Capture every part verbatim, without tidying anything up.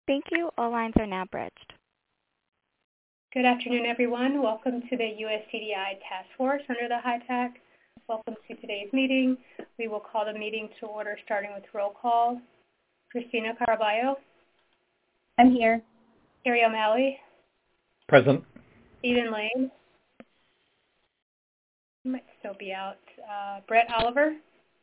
Thank you. All lines are now bridged. Good afternoon, everyone. Welcome to the U S C D I Task Force under the HITAC. Welcome to today's meeting. We will call the meeting to order starting with roll call. Christina Caraballo. I'm here. Carrie O'Malley. Present. Stephen Lane. He might still be out. Uh, Brett Oliver.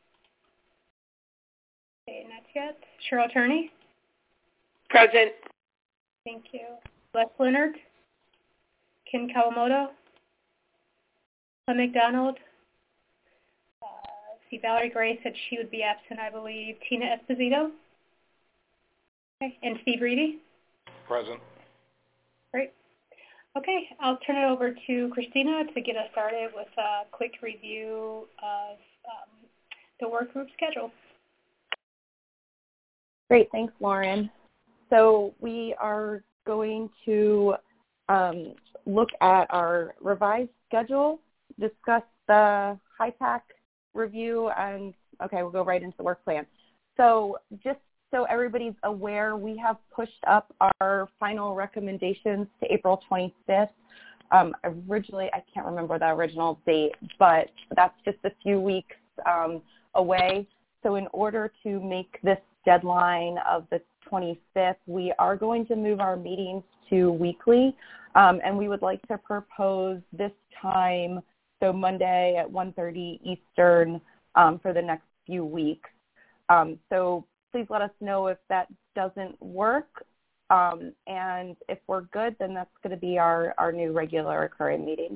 Okay, not yet. Cheryl Turney. Present. Thank you. Les Leonard. Ken Kawamoto. Clem McDonald. Uh, see, Valerie Gray said she would be absent, I believe. Tina Esposito. Okay, and Steve Reedy. Present. Great. Okay, I'll turn it over to Christina to get us started with a quick review of um, the work group schedule. Great, thanks, Lauren. So we are going to um, look at our revised schedule, discuss the HITAC review, and okay, we'll go right into the work plan. So just so everybody's aware, we have pushed up our final recommendations to April twenty-fifth. Um, originally, I can't remember the original date, but that's just a few weeks um, away. So in order to make this deadline of the twenty-fifth, we are going to move our meetings to weekly, um, and we would like to propose this time, so Monday at one thirty Eastern um, for the next few weeks. Um, so please let us know if that doesn't work, um, and if we're good, then that's going to be our, our new regular occurring meeting.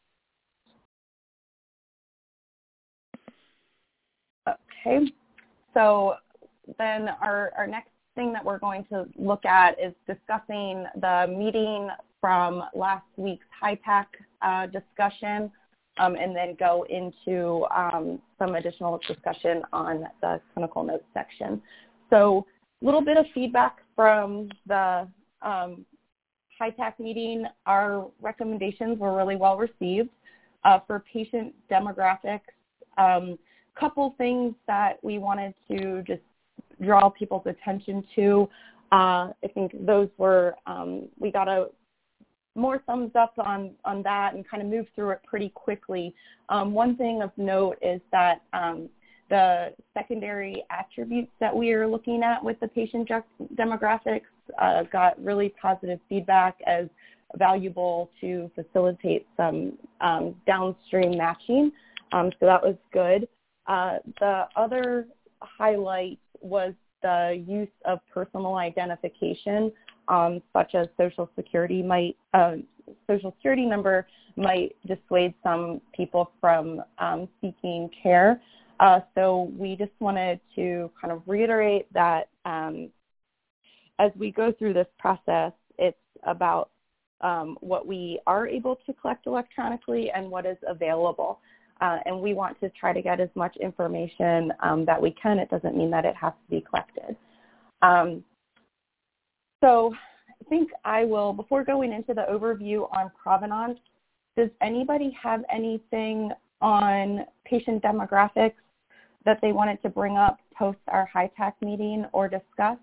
Okay, so then our, our next thing that we're going to look at is discussing the meeting from last week's HITAC uh, discussion, um, and then go into um, some additional discussion on the clinical notes section. So a little bit of feedback from the um, HITAC meeting. Our recommendations were really well received. Uh, for patient demographics, um, couple things that we wanted to just draw people's attention to. Uh, I think those were, um, we got a more thumbs up on, on that and kind of moved through it pretty quickly. Um, one thing of note is that um, the secondary attributes that we are looking at with the patient demographics uh, got really positive feedback as valuable to facilitate some um, downstream matching. Um, so that was good. Uh, the other highlight was the use of personal identification, um, such as social security might, uh, social security number might dissuade some people from um, seeking care. Uh, so we just wanted to kind of reiterate that um, as we go through this process, it's about um, what we are able to collect electronically and what is available. Uh, and we want to try to get as much information um, that we can. It doesn't mean that it has to be collected. Um, so I think I will, before going into the overview on provenance, does anybody have anything on patient demographics that they wanted to bring up post our HITAC meeting or discuss?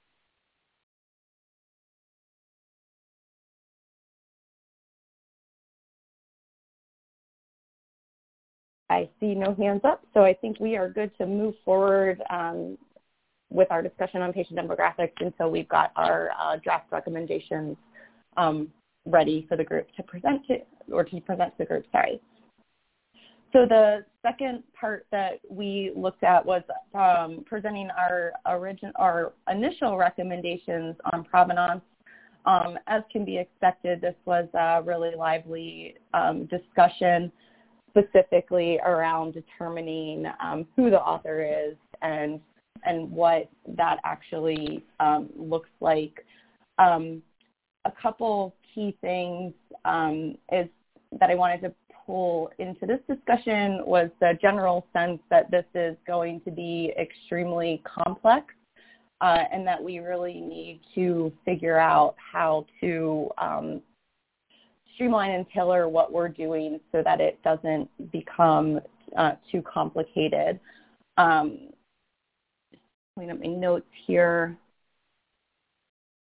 I see no hands up, so I think we are good to move forward um, with our discussion on patient demographics until we've got our uh, draft recommendations um, ready for the group to present to, or to present to the group, sorry. So the second part that we looked at was um, presenting our origin, our initial recommendations on provenance. Um, as can be expected, this was a really lively um, discussion, specifically around determining um, who the author is and and what that actually um, looks like. Um, a couple key things um, is that I wanted to pull into this discussion was the general sense that this is going to be extremely complex uh, and that we really need to figure out how to um, streamline and tailor what we're doing so that it doesn't become uh, too complicated. Um, clean up my notes here.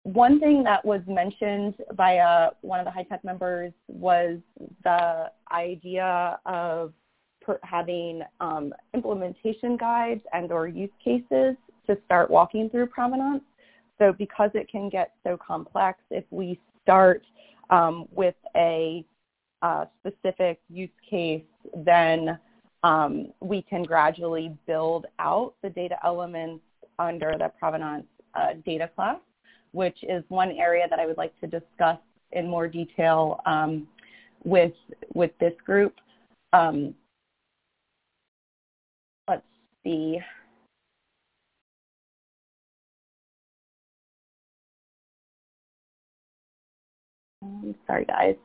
one thing that was mentioned by uh, one of the high-tech members was the idea of per- having um, implementation guides and or use cases to start walking through provenance. So because it can get so complex, if we start um, with a uh, specific use case, then um, we can gradually build out the data elements under the provenance uh, data class, which is one area that I would like to discuss in more detail um, with, with this group. Um, let's see. Um, sorry, guys.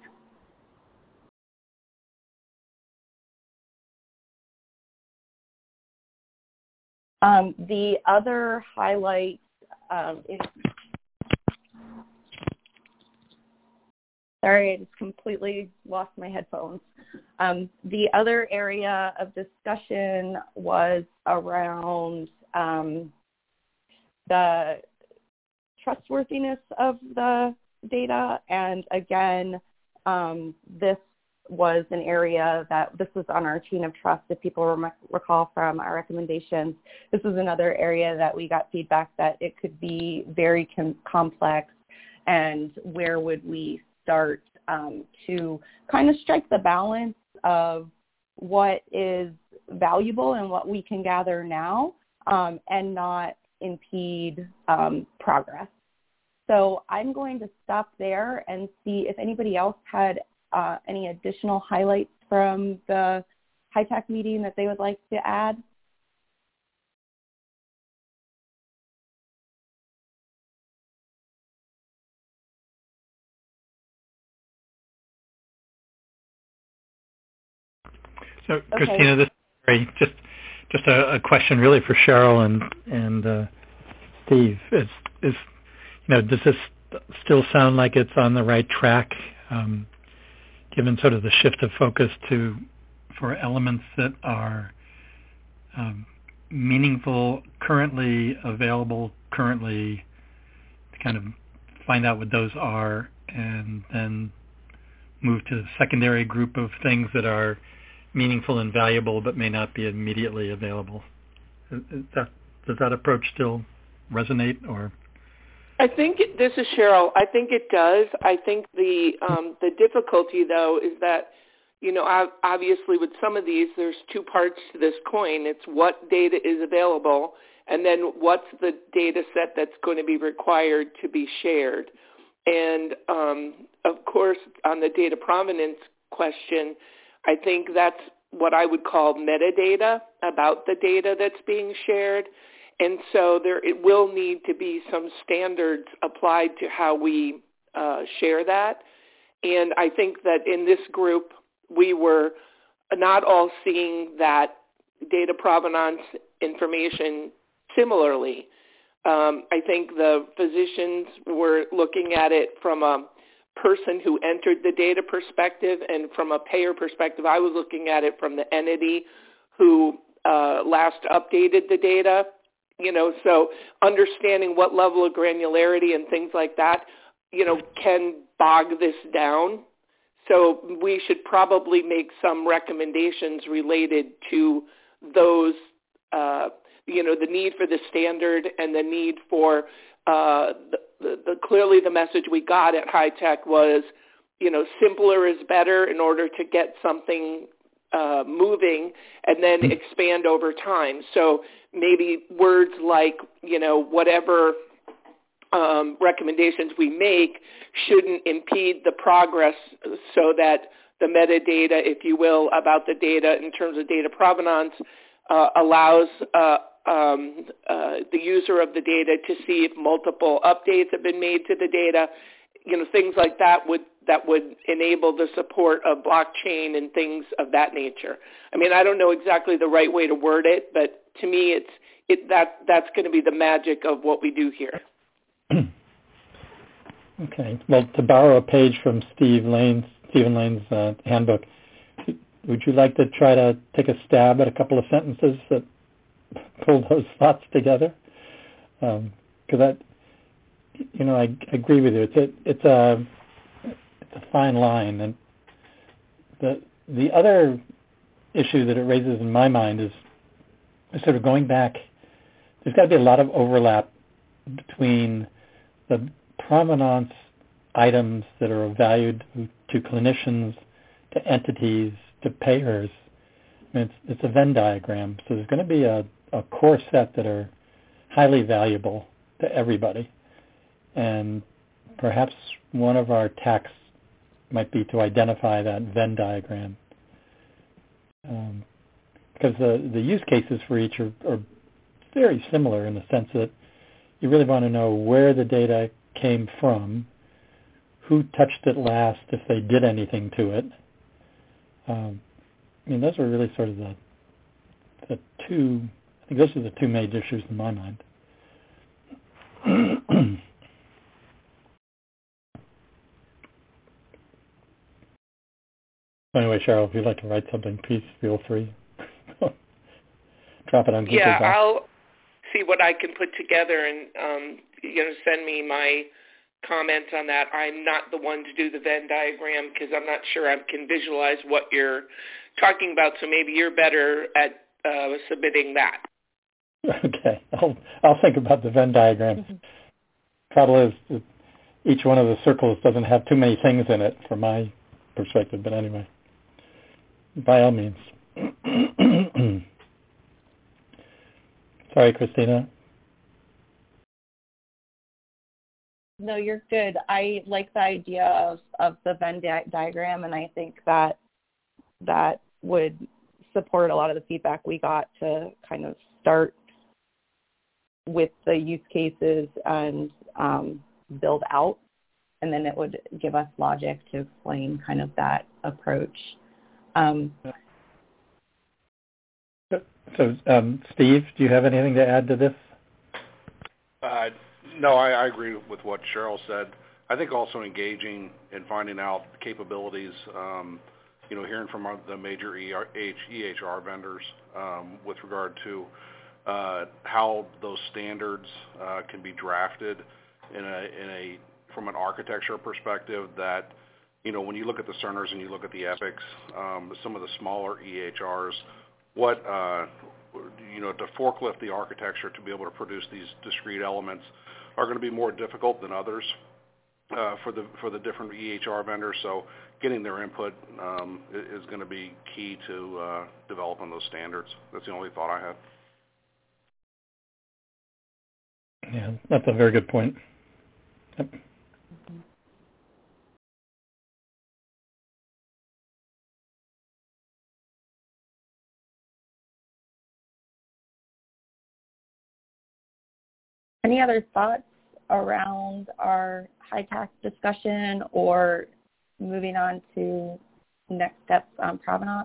Um, the other highlight um, is, sorry, I just completely lost my headphones. Um, the other area of discussion was around um, the trustworthiness of the data, and again, um, this was an area that, this was on our chain of trust, if people rem- recall from our recommendations. This was another area that we got feedback that it could be very com- complex, and where would we start um, to kind of strike the balance of what is valuable and what we can gather now um, and not impede um, progress. So I'm going to stop there and see if anybody else had uh, any additional highlights from the high-tech meeting that they would like to add. So, Okay. Christina, this is Barry. just just a, a question really for Cheryl and and uh, Steve. Is is you know does this still sound like it's on the right track, um, given sort of the shift of focus to for elements that are um, meaningful, currently available, currently to kind of find out what those are, and then move to the secondary group of things that are meaningful and valuable but may not be immediately available. Is that, does that approach still resonate? Or I think it, this is Cheryl. I think it does. I think the um, the difficulty, though, is that, you know, obviously with some of these, there's two parts to this coin. It's what data is available, and then what's the data set that's going to be required to be shared. And, um, of course, on the data provenance question, I think that's what I would call metadata about the data that's being shared. And so there it will need to be some standards applied to how we uh, share that. And I think that in this group, we were not all seeing that data provenance information similarly. Um, I think the physicians were looking at it from a person who entered the data perspective, and from a payer perspective, I was looking at it from the entity who uh, last updated the data. You know, so understanding what level of granularity and things like that, you know, can bog this down. So we should probably make some recommendations related to those, uh, you know, the need for the standard and the need for uh, the, the, the clearly the message we got at High Tech was, you know, simpler is better in order to get something uh, moving and then expand over time. So maybe words like, you know, whatever um, recommendations we make shouldn't impede the progress, so that the metadata, if you will, about the data in terms of data provenance uh, allows uh, um, uh, the user of the data to see if multiple updates have been made to the data. You know, things like that would that would enable the support of blockchain and things of that nature. I mean, I don't know exactly the right way to word it, but to me, it's it that that's going to be the magic of what we do here. Okay. Well, to borrow a page from Steve Lane's, Stephen Lane's uh, handbook, would you like to try to take a stab at a couple of sentences that pull those thoughts together? Because um, that you know, I, I agree with you. It's a it's a it's a fine line, and the the other issue that it raises in my mind is, is sort of going back. There's got to be a lot of overlap between the provenance items that are of value to clinicians, to entities, to payers. I mean, it's, it's a Venn diagram, so there's going to be a, a core set that are highly valuable to everybody. And perhaps one of our tasks might be to identify that Venn diagram. Um, because the, the use cases for each are, are very similar in the sense that you really want to know where the data came from, who touched it last, if they did anything to it. Um, I mean, those are really sort of the the two, I think those are the two major issues in my mind. Anyway, Cheryl, if you'd like to write something, please feel free. Drop it on Google Yeah, Docs. I'll see what I can put together and um, you know, send me my comments on that. I'm not the one to do the Venn diagram because I'm not sure I can visualize what you're talking about, so maybe you're better at uh, submitting that. Okay, I'll I'll think about the Venn diagram. Mm-hmm. Trouble is, that each one of the circles doesn't have too many things in it from my perspective, but anyway, by all means. Sorry, Christina. No, you're good. I like the idea of, of the Venn di- diagram, and I think that that would support a lot of the feedback we got to kind of start with the use cases and um, build out, and then it would give us logic to explain kind of that approach. Um, so, um, Steve, do you have anything to add to this? Uh, no, I, I agree with what Cheryl said. I think also engaging and finding out capabilities, um, you know, hearing from our, the major E H R vendors um, with regard to uh, how those standards uh, can be drafted in a, in a from an architecture perspective that, you know, when you look at the Cerners and you look at the Epics, um, some of the smaller E H Rs, what, uh, you know, to forklift the architecture to be able to produce these discrete elements are going to be more difficult than others uh, for the for the different E H R vendors. So getting their input um, is going to be key to uh, developing those standards. That's the only thought I had. Yeah, that's a very good point. Yep. Any other thoughts around our HITAC discussion or moving on to next steps on provenance?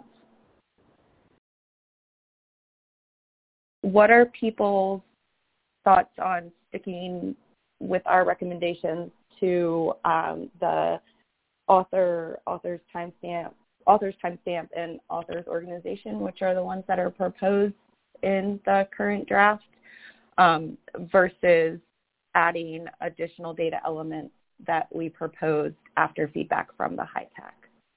What are people's thoughts on sticking with our recommendations to um, the author, author's timestamp, author's timestamp and author's organization, which are the ones that are proposed in the current draft? Um, versus adding additional data elements that we proposed after feedback from the HITAC.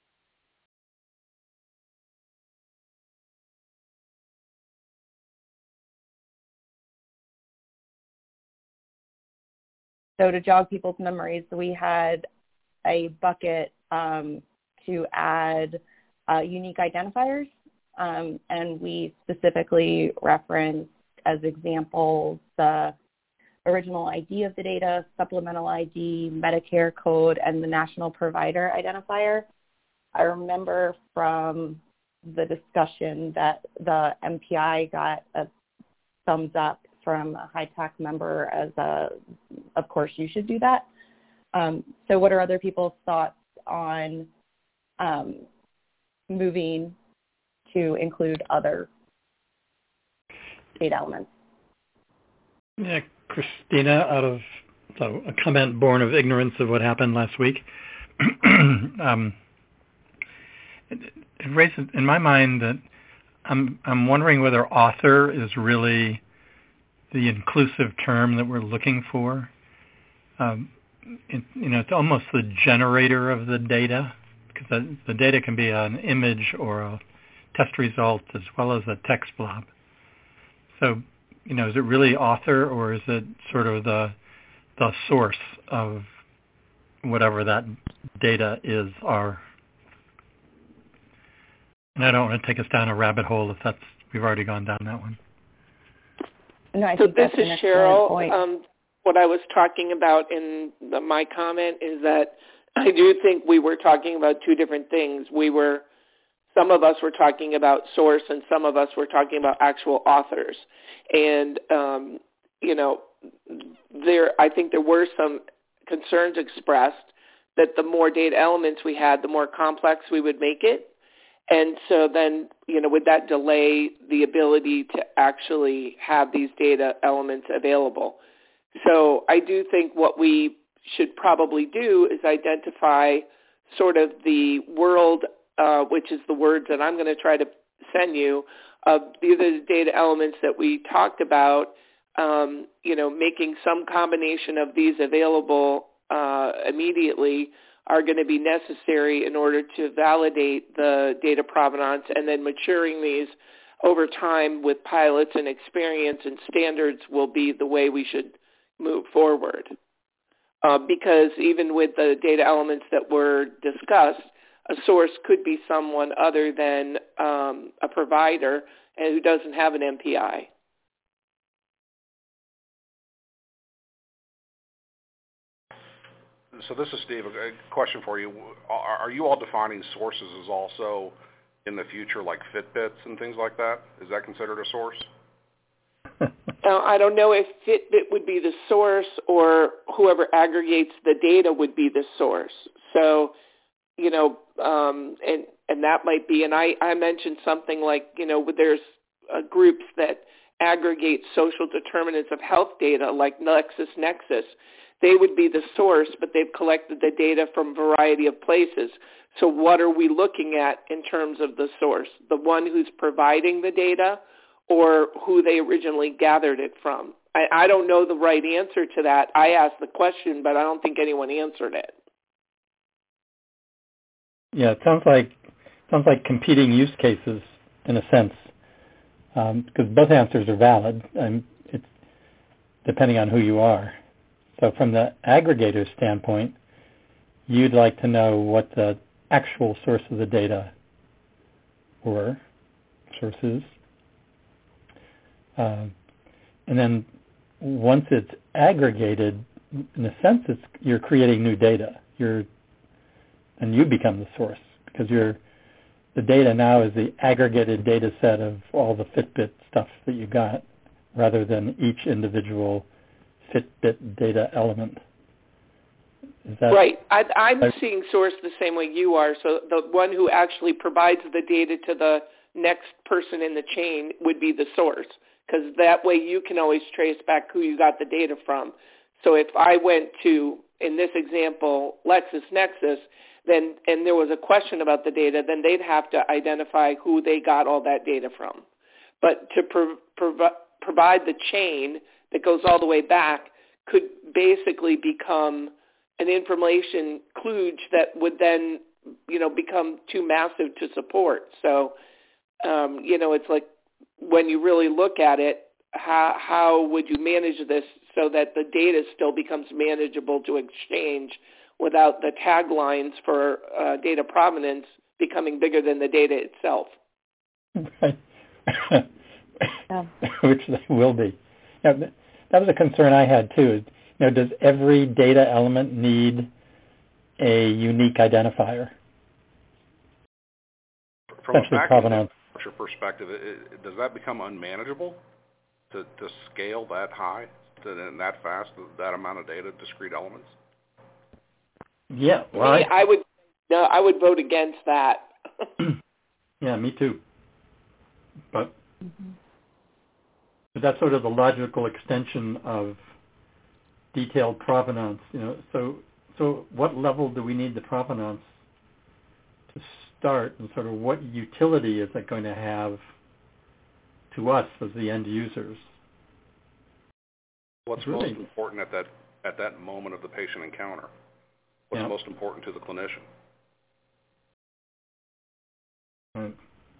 So to jog people's memories, we had a bucket um, to add uh, unique identifiers, um, and we specifically referenced as examples the original I D of the data, supplemental I D, Medicare code, and the national provider identifier. I remember from the discussion that the M P I got a thumbs up from a HITAC member as a, of course you should do that. Um, so what are other people's thoughts on um, moving to include other data elements? Yeah, Christina, out of so a comment born of ignorance of what happened last week, um, it, it raises in my mind that I'm I'm wondering whether author is really the inclusive term that we're looking for. um, it, you know, it's almost the generator of the data, because the, the data can be an image or a test result as well as a text blob. So, you know, is it really author, or is it sort of the the source of whatever that data is, are? And I don't want to take us down a rabbit hole if that's, we've already gone down that one. No, I so think this that's is an Cheryl. point. Um, what I was talking about in the, my comment is that I do think we were talking about two different things. We were, some of us were talking about source, and some of us were talking about actual authors. And, um, you know, there, I think there were some concerns expressed that the more data elements we had, the more complex we would make it. And so then, you know, would that delay the ability to actually have these data elements available? So I do think what we should probably do is identify sort of the world, uh, which is the words that I'm going to try to send you, of these are the data elements that we talked about, um, you know, making some combination of these available uh, immediately are going to be necessary in order to validate the data provenance, and then maturing these over time with pilots and experience and standards will be the way we should move forward. Uh, because even with the data elements that were discussed, a source could be someone other than um, a provider and who doesn't have an M P I. So this is Steve. A question for you. Are, are you all defining sources as also in the future like Fitbits and things like that? Is that considered a source? Uh, I don't know if Fitbit would be the source or whoever aggregates the data would be the source. So, you know, um, and, and that might be, and I, I mentioned something like, you know, there's uh, groups that aggregate social determinants of health data like LexisNexis. They would be the source, but they've collected the data from a variety of places. So what are we looking at in terms of the source? The one who's providing the data, or who they originally gathered it from? I, I don't know the right answer to that. I asked the question, but I don't think anyone answered it. Yeah, it sounds like sounds like competing use cases in a sense, because um, both answers are valid. Um, it's depending on who you are. So from the aggregator standpoint, you'd like to know what the actual source of the data were, sources. Uh, and then once it's aggregated, in a sense, it's, you're creating new data. You're, and you become the source, because you're, the data now is the aggregated data set of all the Fitbit stuff that you got, rather than each individual Fitbit data element. Is that right? I, I'm I, seeing source the same way you are. So the one who actually provides the data to the next person in the chain would be the source, because that way you can always trace back who you got the data from. So if I went to, in this example, LexisNexis, then and there was a question about the data, then they'd have to identify who they got all that data from. But to pro- prov- provide the chain that goes all the way back could basically become an information kludge that would then, you know, become too massive to support. So, um, you know, it's like when you really look at it, how, how would you manage this so that the data still becomes manageable to exchange without the taglines for uh, data provenance becoming bigger than the data itself? Right. Which they will be. Now, that was a concern I had too. You know, does every data element need a unique identifier? From a package perspective, it, it, does that become unmanageable to, to scale that high, to, and that fast, that amount of data, discrete elements? Yeah, well, me, I, I would. No, I would vote against that. Yeah, me too. But. Mm-hmm. But that's sort of the logical extension of detailed provenance, you know. So, so what level do we need the provenance to start, and sort of what utility is it going to have to us as the end users? What's really most important at that at that moment of the patient encounter. What's Yeah. most important to the clinician? Right.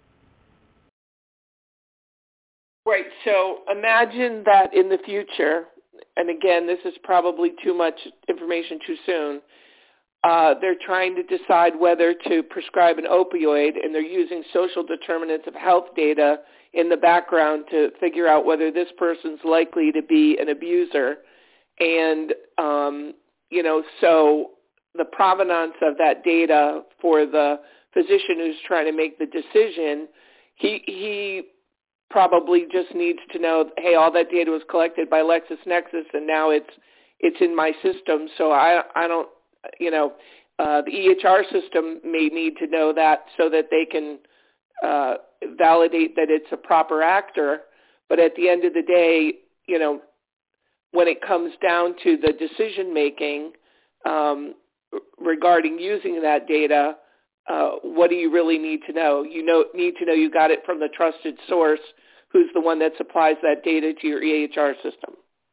Right. So imagine that in the future, and again, this is probably too much information too soon, uh, they're trying to decide whether to prescribe an opioid, and they're using social determinants of health data in the background to figure out whether this person's likely to be an abuser. And, um, you know, so the provenance of that data for the physician who's trying to make the decision, he he probably just needs to know, hey, all that data was collected by LexisNexis, and now it's it's in my system. So I I don't, you know, uh, the E H R system may need to know that so that they can uh, validate that it's a proper actor. But at the end of the day, you know, when it comes down to the decision making um, regarding using that data, uh, what do you really need to know? You know, need to know you got it from the trusted source, who's the one that supplies that data to your E H R system.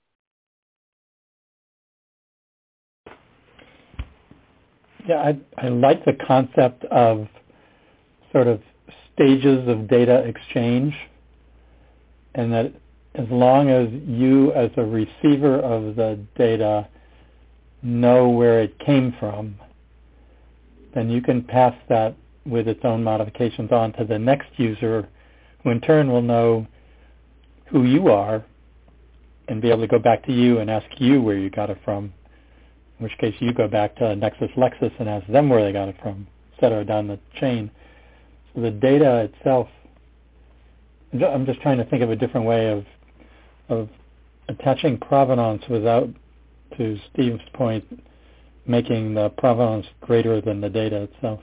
Yeah, I, I like the concept of sort of stages of data exchange, and that as long as you as a receiver of the data know where it came from, then you can pass that with its own modifications on to the next user, who in turn will know who you are and be able to go back to you and ask you where you got it from, in which case you go back to NexusLexis and ask them where they got it from, et cetera, down the chain. So the data itself, I'm just trying to think of a different way of of attaching provenance without, to Steve's point, making the provenance greater than the data itself.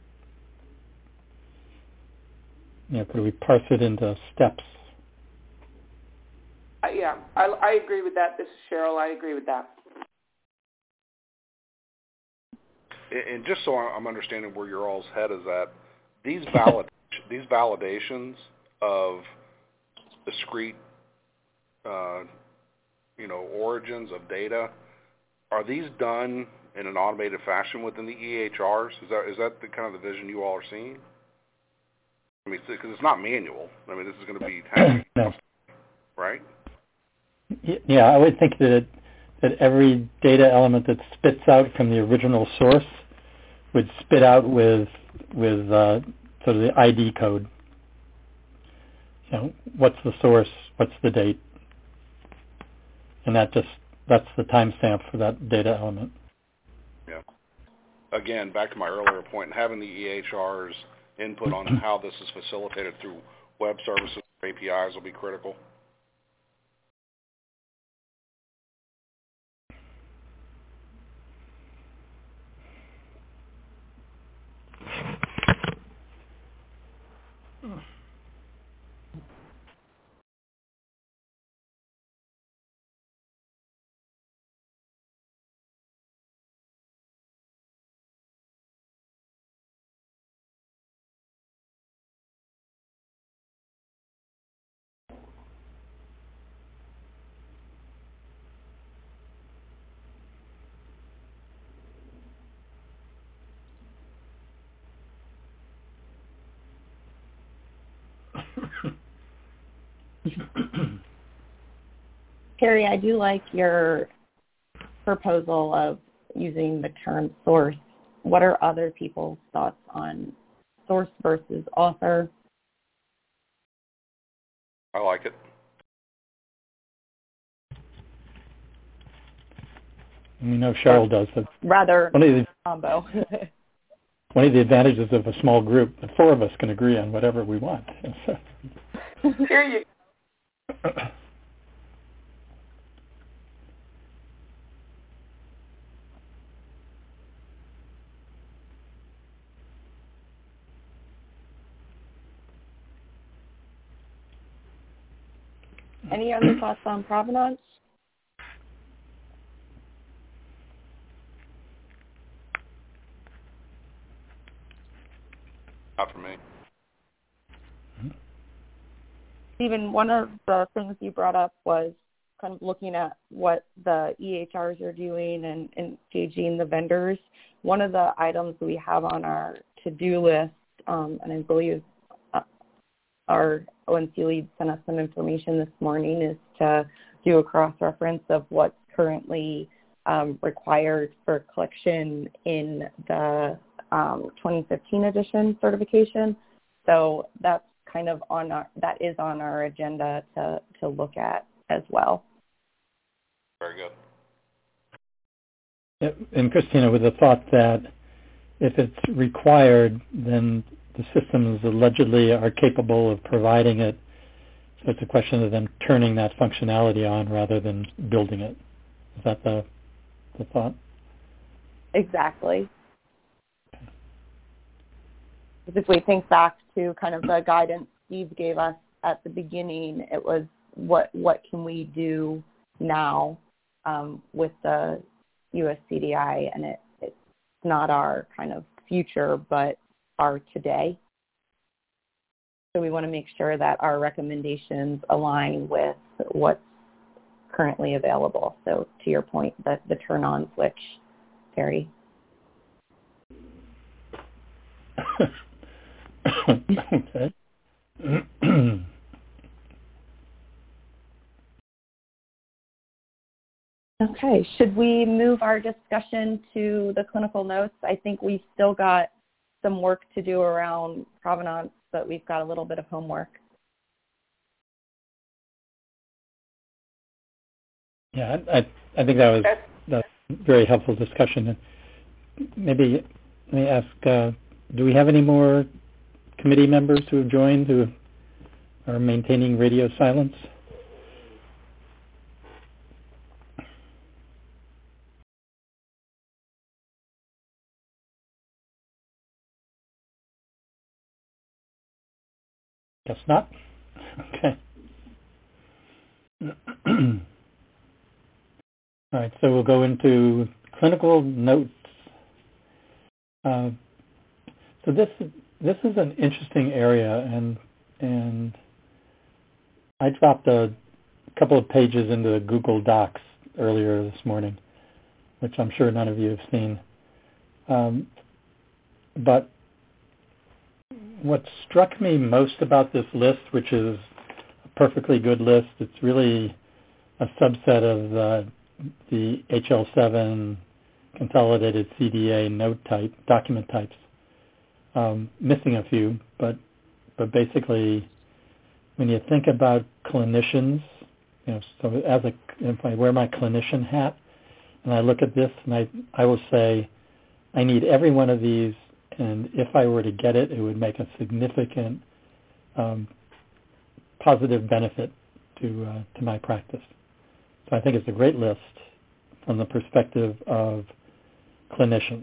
You know, could we parse it into steps? Uh, yeah, I, I agree with that. This is Cheryl. I agree with that. And just so I'm understanding where your all's head is at, these valid these validations of discrete, uh, you know, origins of data, are these done in an automated fashion within the E H Rs? Is that is that the kind of the vision you all are seeing? I mean, because it's not manual. I mean, this is going to be happening, No. right? Yeah, I would think that it, that every data element that spits out from the original source would spit out with with uh, sort of the I D code. You know, what's the source? What's the date? And that just that's the timestamp for that data element. Yeah. Again, back to my earlier point, having the E H Rs input on how this is facilitated through web services or A P Is will be critical. Carrie, I do like your proposal of using the term source. What are other people's thoughts on source versus author? I like it. We know Cheryl does, but Rather one of the combo. one of the advantages of a small group, the four of us can agree on whatever we want. Here you Any other thoughts on provenance? Not for me. Stephen, one of the things you brought up was kind of looking at what the E H Rs are doing and, and engaging the vendors, one of the items we have on our to-do list, um, and I believe uh, our O N C lead sent us some information this morning, is to do a cross-reference of what's currently um, required for collection in the um, twenty fifteen edition certification. So that's kind of on our, that is on our agenda to, to look at as well. Very good. Yep. And Christina, with the thought that if it's required, then the systems allegedly are capable of providing it. So it's a question of them turning that functionality on rather than building it. Is that the, the thought? Exactly. If we think back to kind of the guidance Steve gave us at the beginning, it was what what can we do now um, with the U S C D I, and it, it's not our kind of future, but our today. So we want to make sure that our recommendations align with what's currently available. So to your point, the, the turn on switch, Terry. Okay. Okay, should we move our discussion to the clinical notes? I think we've still got some work to do around provenance, but we've got a little bit of homework. Yeah, I, I think that was that's a very helpful discussion. Maybe let me ask, uh, do we have any more committee members who have joined who are maintaining radio silence? Guess not. Okay. All right, so we'll go into clinical notes. Uh, so this this is an interesting area, and and I dropped a couple of pages into Google Docs earlier this morning, which I'm sure none of you have seen. Um, but what struck me most about this list, which is a perfectly good list, it's really a subset of the, the H L seven consolidated C D A note type, document types, um, missing a few, but but basically when you think about clinicians, you know, so as a, if I wear my clinician hat and I look at this and I, I will say, I need every one of these, and if I were to get it, it would make a significant um, positive benefit to uh, to my practice. So I think it's a great list from the perspective of clinicians.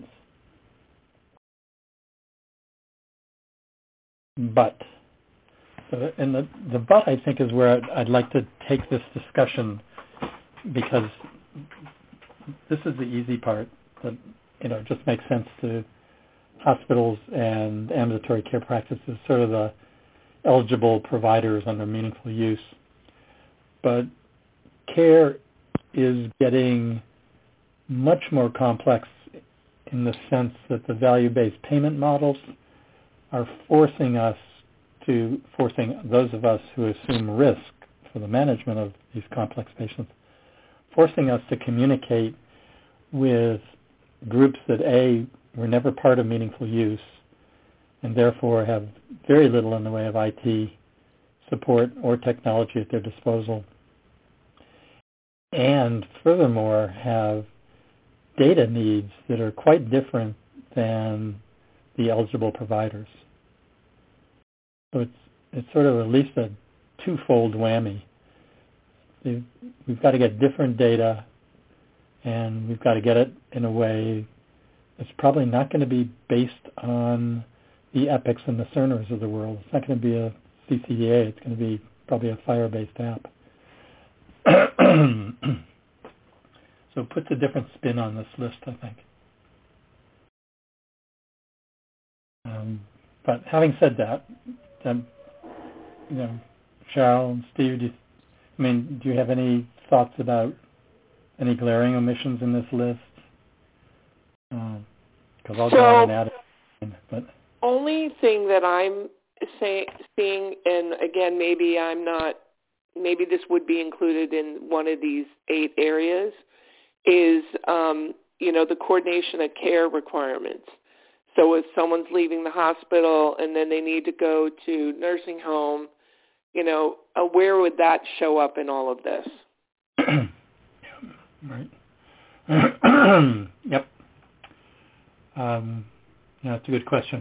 But, and the, the but I think is where I'd, I'd like to take this discussion, because this is the easy part that, you know, just makes sense to hospitals and ambulatory care practices, sort of the eligible providers under meaningful use. But care is getting much more complex in the sense that the value-based payment models are forcing us to, forcing those of us who assume risk for the management of these complex patients, forcing us to communicate with groups that, A, were never part of meaningful use and therefore have very little in the way of I T support or technology at their disposal, and furthermore have data needs that are quite different than the eligible providers. So it's it's sort of at least a twofold whammy. We've got to get different data, and we've got to get it in a way that's probably not going to be based on the Epics and the Cerners of the world. It's not going to be a C C D A. It's going to be probably a FHIR-based app. So it puts a different spin on this list, I think. Um, but having said that, um, you know, Cheryl and Steve, do you, I mean, do you have any thoughts about any glaring omissions in this list? Because um, I'll so, go on and add it. But only thing that I'm say, seeing, and again, maybe I'm not, maybe this would be included in one of these eight areas, is, um, you know, the coordination of care requirements. So if someone's leaving the hospital and then they need to go to nursing home, you know, uh, where would that show up in all of this? Right. Yep. Um, yeah, that's a good question.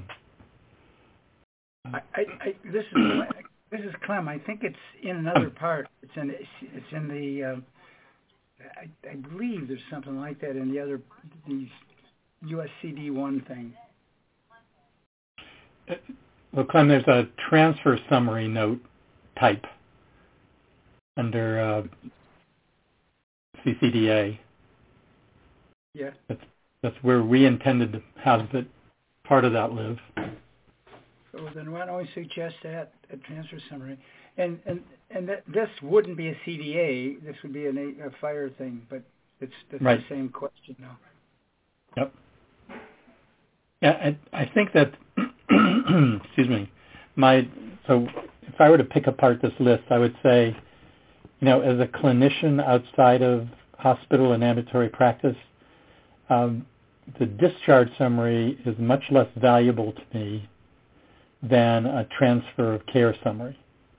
I, I, I, this is this is Clem. I think it's in another part. It's in it's in the. Uh, I, I believe there's something like that in the other the U S C D one thing. Well, Clem, there's a transfer summary note type under uh, C C D A. Yeah. That's that's where we intended to have it, part of that live. So then why don't we suggest that, a transfer summary? And and, and that, this wouldn't be a C D A. This would be an, a fire thing, but it's, it's right. the same question now. Yep. Yeah, I, I think that, excuse me, my, so if I were to pick apart this list, I would say, you know, as a clinician outside of hospital and ambulatory practice, um, the discharge summary is much less valuable to me than a transfer of care summary.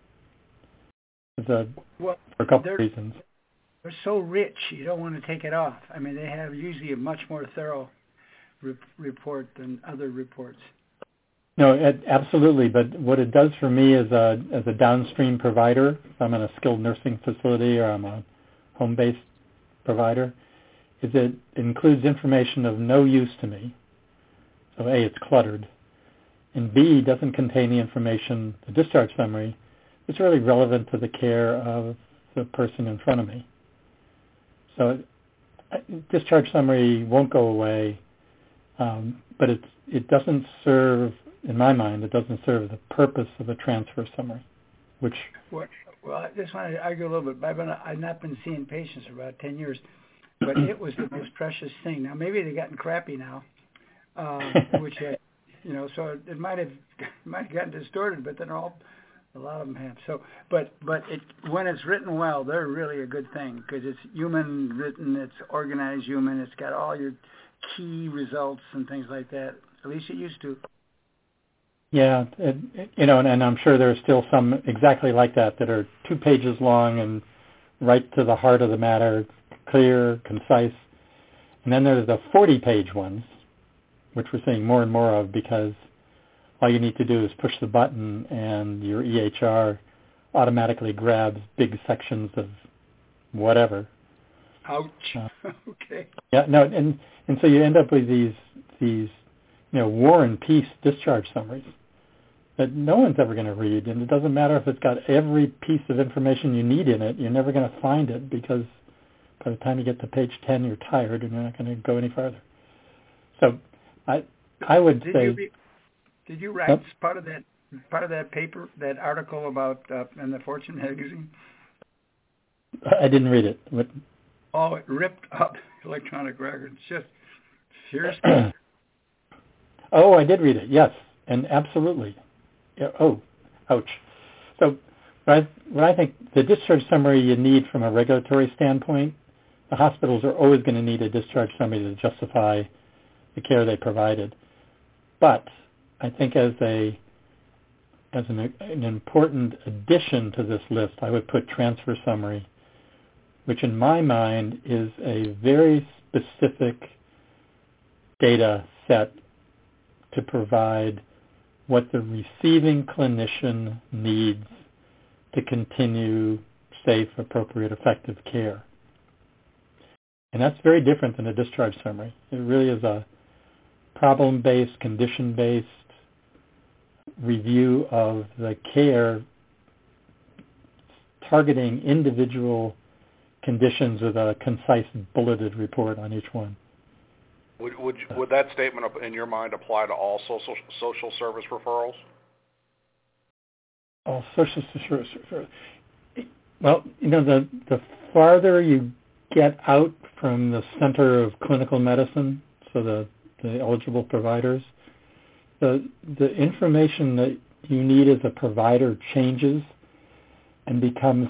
A, well, for a couple of reasons. They're so rich, you don't want to take it off. I mean, they have usually a much more thorough re- report than other reports. No, it, absolutely. But what it does for me as a as a downstream provider, if I'm in a skilled nursing facility or I'm a home-based provider, is it includes information of no use to me. So A, it's cluttered. And B, doesn't contain the information, the discharge summary, that's really relevant to the care of the person in front of me. So discharge summary won't go away, um, but it's, it doesn't serve, in my mind, it doesn't serve the purpose of a transfer summary, which... Well, well I just want to argue a little bit. I've, been, I've not been seeing patients for about ten years, but it was the most precious thing. Now, maybe they've gotten crappy now, uh, which, uh, you know, so it might have might have gotten distorted, but then all... A lot of them have. So, but but it when it's written well, they're really a good thing because it's human written, it's organized human, it's got all your key results and things like that. At least it used to. Yeah, it, it, you know, and, and I'm sure there are still some exactly like that that are two pages long and right to the heart of the matter, clear, concise. And then there's the forty-page ones, which we're seeing more and more of because all you need to do is push the button and your E H R automatically grabs big sections of whatever. Ouch. Uh, okay. Yeah, no, and and so you end up with these these you know war and peace discharge summaries that no one's ever going to read, and it doesn't matter if it's got every piece of information you need in it. You're never going to find it because by the time you get to page ten, you're tired and you're not going to go any farther. So, I I would Did say. You re- Did you write Yep. part of that part of that paper, that article about uh, in the Fortune magazine? I didn't read it. What? Oh, it ripped up electronic records. Just seriously. Oh, I did read it. Yes, and absolutely. Yeah, oh, ouch. So, what I, what I think the discharge summary you need from a regulatory standpoint, the hospitals are always going to need a discharge summary to justify the care they provided. But I think as a as an, an important addition to this list, I would put transfer summary, which in my mind is a very specific data set to provide what the receiving clinician needs to continue safe, appropriate, effective care. And that's very different than a discharge summary. It really is a problem-based, condition-based review of the care targeting individual conditions with a concise bulleted report on each one. Would would, would that statement in your mind apply to all social social service referrals? All social service referrals. Well, you know, the the farther you get out from the center of clinical medicine, so the, the eligible providers, the the information that you need as a provider changes and becomes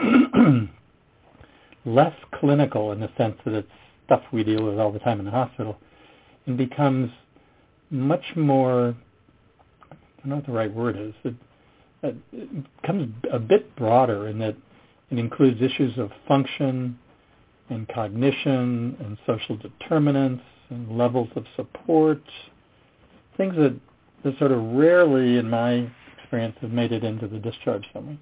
less clinical in the sense that it's stuff we deal with all the time in the hospital, and becomes much more, I don't know what the right word is, it, it becomes a bit broader in that it includes issues of function and cognition and social determinants and levels of support, things that, that sort of rarely, in my experience, have made it into the discharge summary.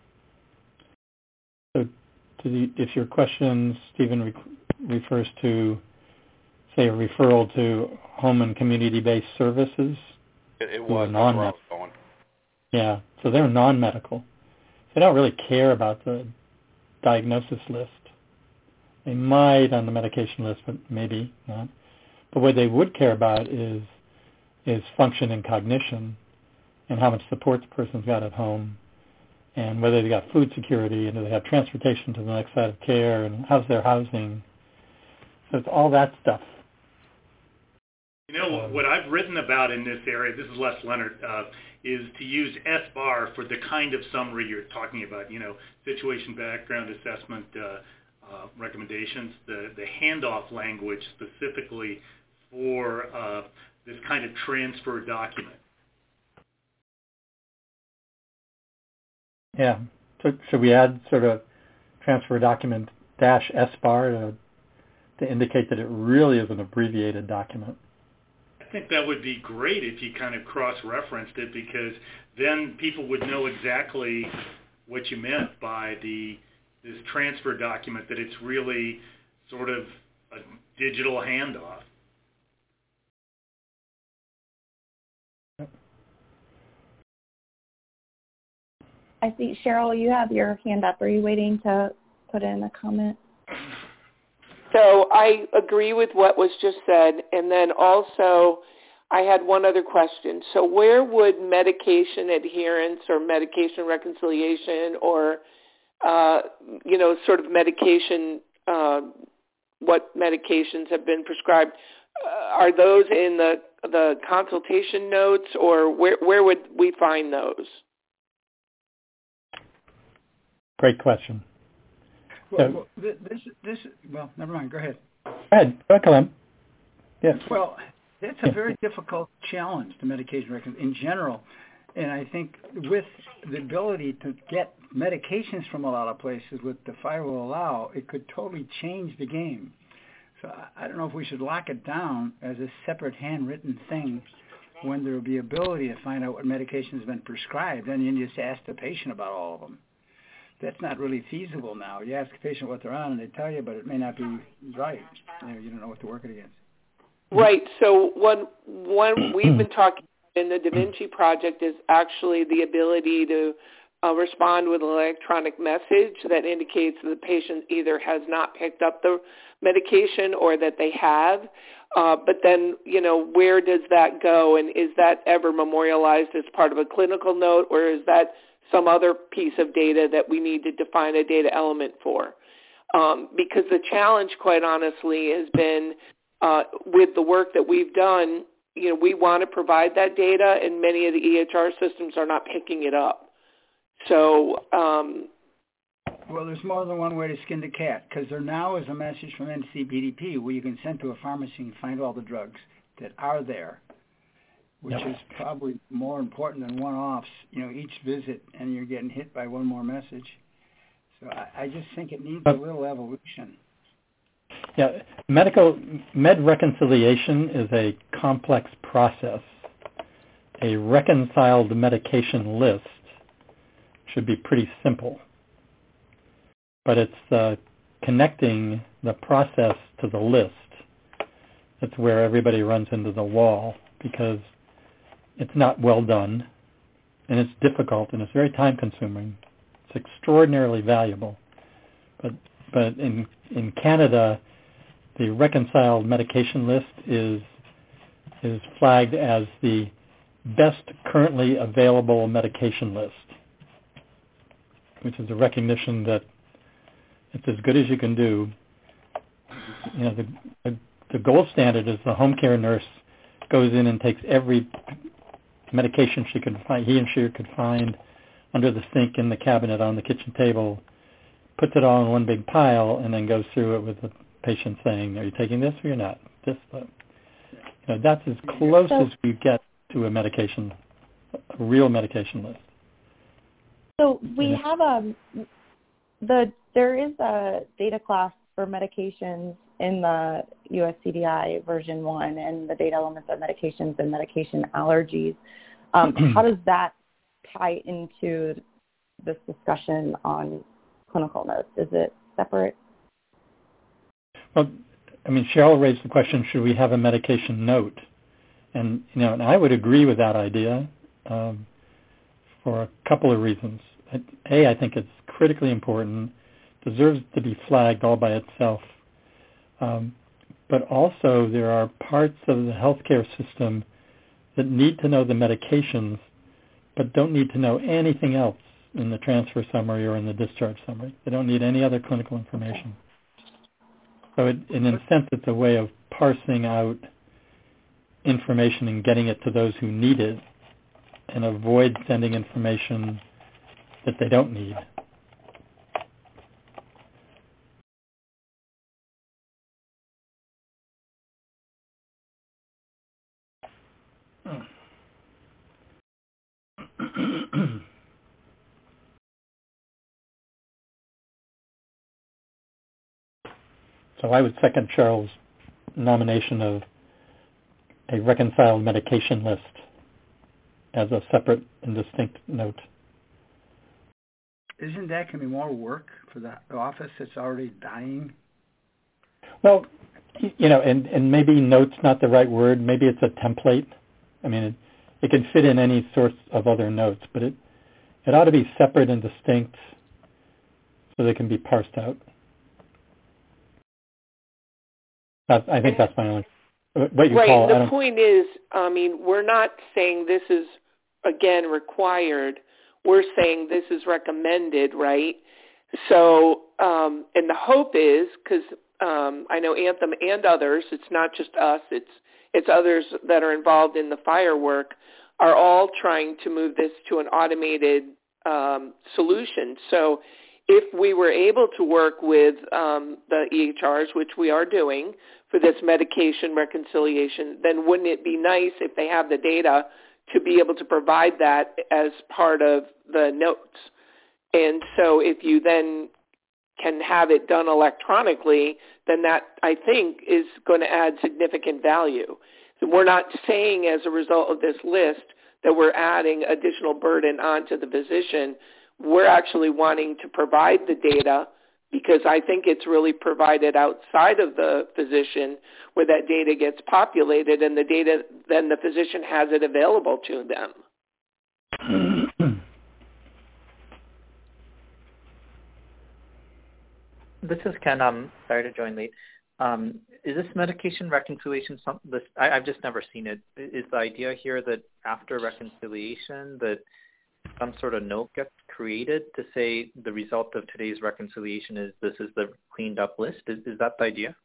So to the, if your question, Stephen, re- refers to, say, a referral to home and community-based services, it, it was non where I was going. Yeah, so they're non-medical. They don't really care about the diagnosis list. They might on the medication list, but maybe not. But what they would care about is is function and cognition and how much support the person's got at home and whether they got food security and do they have transportation to the next site of care and how's their housing. So it's all that stuff. You know, um, what I've written about in this area, this is Les Leonard, uh, is to use S B A R for the kind of summary you're talking about, you know, situation, background, assessment, uh, uh, recommendations, the, the handoff language specifically for uh, this kind of transfer document. Yeah. So should we add sort of transfer document dash S B A R to, to indicate that it really is an abbreviated document? I think that would be great if you kind of cross-referenced it, because then people would know exactly what you meant by the this transfer document, that it's really sort of a digital handoff. I see, Cheryl, you have your hand up. Are you waiting to put in a comment? So I agree with what was just said, and then also I had one other question. So where would medication adherence or medication reconciliation or, uh, you know, sort of medication, uh, what medications have been prescribed, uh, are those in the the consultation notes, or where where would we find those? Great question. Well, well this, this, well, never mind. Go ahead. Go ahead. Go ahead, Clem. Yes. Well, that's a very difficult challenge to medication records in general. And I think with the ability to get medications from a lot of places, what the fire will allow, it could totally change the game. So I don't know if we should lock it down as a separate handwritten thing when there will be ability to find out what medication has been prescribed, and you just ask the patient about all of them. That's not really feasible now. You ask the patient what they're on, and they tell you, but it may not be right. You know, you don't know what to work it against. Right. So what one we've been talking in the Da Vinci Project is actually the ability to uh, respond with an electronic message that indicates that the patient either has not picked up the medication or that they have. Uh, but then, you know, where does that go, and is that ever memorialized as part of a clinical note, or is that some other piece of data that we need to define a data element for? Um, because the challenge, quite honestly, has been uh, with the work that we've done, you know, we want to provide that data, and many of the E H R systems are not picking it up. So, um, well, there's more than one way to skin the cat, because there now is a message from N C P D P where you can send to a pharmacy and find all the drugs that are there, which yep. is probably more important than one-offs, you know, each visit, and you're getting hit by one more message. So I, I just think it needs a little evolution. Yeah, medical med reconciliation is a complex process. A reconciled medication list should be pretty simple, but it's uh, connecting the process to the list that's where everybody runs into the wall, because it's not well done, and it's difficult, and it's very time-consuming. It's extraordinarily valuable, but but in in Canada, the reconciled medication list is is flagged as the best currently available medication list. which is a recognition that it's as good as you can do. You know, the, the, the gold standard is the home care nurse goes in and takes every medication she could find, he and she could find under the sink, in the cabinet, on the kitchen table, puts it all in one big pile, and then goes through it with the patient saying, "Are you taking this or you're not?" This, uh, you know, that's as close so, as we get to a medication, a real medication list. So we have a the there is a data class for medications in the U S C D I version one, and the data elements of medications and medication allergies. Um, how does that tie into this discussion on clinical notes? Is it separate? Well, I mean, Cheryl raised the question: should we have a medication note? And you know, and I would agree with that idea um, for a couple of reasons. A, I think it's critically important, deserves to be flagged all by itself. Um, but also, there are parts of the healthcare system that need to know the medications, but don't need to know anything else in the transfer summary or in the discharge summary. They don't need any other clinical information. So it, in a sense, it's a way of parsing out information and getting it to those who need it, and avoid sending information that they don't need. So I would second Cheryl's nomination of a reconciled medication list as a separate and distinct note. Isn't that going to be more work for the office that's already dying? Well, you know, and, and maybe note's not the right word. Maybe it's a template. I mean, it, it can fit in any sorts of other notes, but it, it ought to be separate and distinct so they can be parsed out. That's, I think that's my only... What you right, call, the point is, I mean, we're not saying this is, again, required. We're saying this is recommended, right? So, um, and the hope is, because um, I know Anthem and others, it's not just us, it's it's others that are involved in the firework, are all trying to move this to an automated um, solution. So if we were able to work with um, the E H Rs, which we are doing, for this medication reconciliation, then wouldn't it be nice if they have the data to be able to provide that as part of the notes? And so if you then can have it done electronically, then that, I think, is going to add significant value. So we're not saying as a result of this list that we're adding additional burden onto the physician. We're actually wanting to provide the data because I think it's really provided outside of the physician where that data gets populated, and the data, then the physician has it available to them. This is Ken. I'm sorry to join late. Um, is this medication reconciliation something? This, I, I've just never seen it. Is the idea here that after reconciliation that some sort of note gets created to say the result of today's reconciliation is this is the cleaned up list? Is, is that the idea?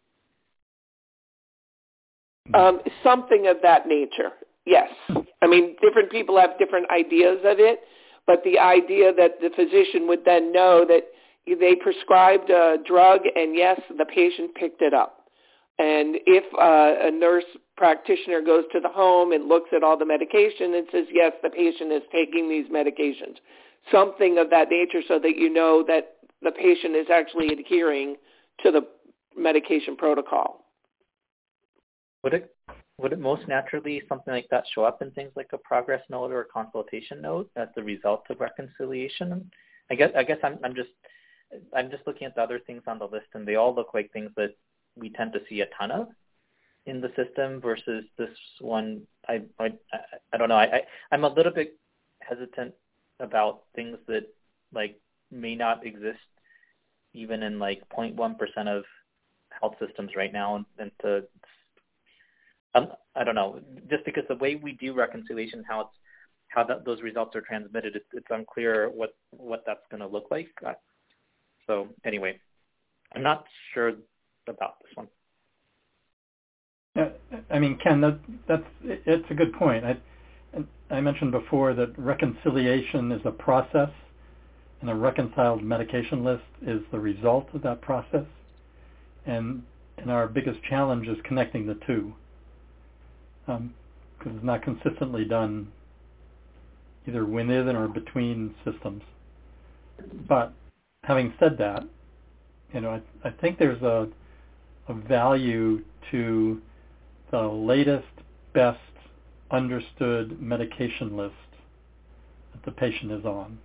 Um, something of that nature, yes. I mean, different people have different ideas of it, but the idea that the physician would then know that they prescribed a drug and, yes, the patient picked it up. And if uh, a nurse practitioner goes to the home and looks at all the medication and says, yes, the patient is taking these medications, something of that nature so that you know that the patient is actually adhering to the medication protocol. Would it would it most naturally, something like that, show up in things like a progress note or a consultation note as the result of reconciliation? I guess I guess I'm I'm just I'm just looking at the other things on the list, and they all look like things that we tend to see a ton of in the system versus this one. I I, I don't know. I, I I'm a little bit hesitant about things that like may not exist even in like zero point one percent of health systems right now, and, and to um, I don't know, just because the way we do reconciliation, how it's how that, those results are transmitted, it's, it's unclear what, what that's going to look like. Uh, so anyway, I'm not sure about this one. Yeah, I mean, Ken, that, that's it's a good point. I, I mentioned before that reconciliation is a process, and a reconciled medication list is the result of that process. And and our biggest challenge is connecting the two, because um, it's not consistently done either within or between systems. But having said that, you know, I, I think there's a, a value to the latest, best understood medication list that the patient is on,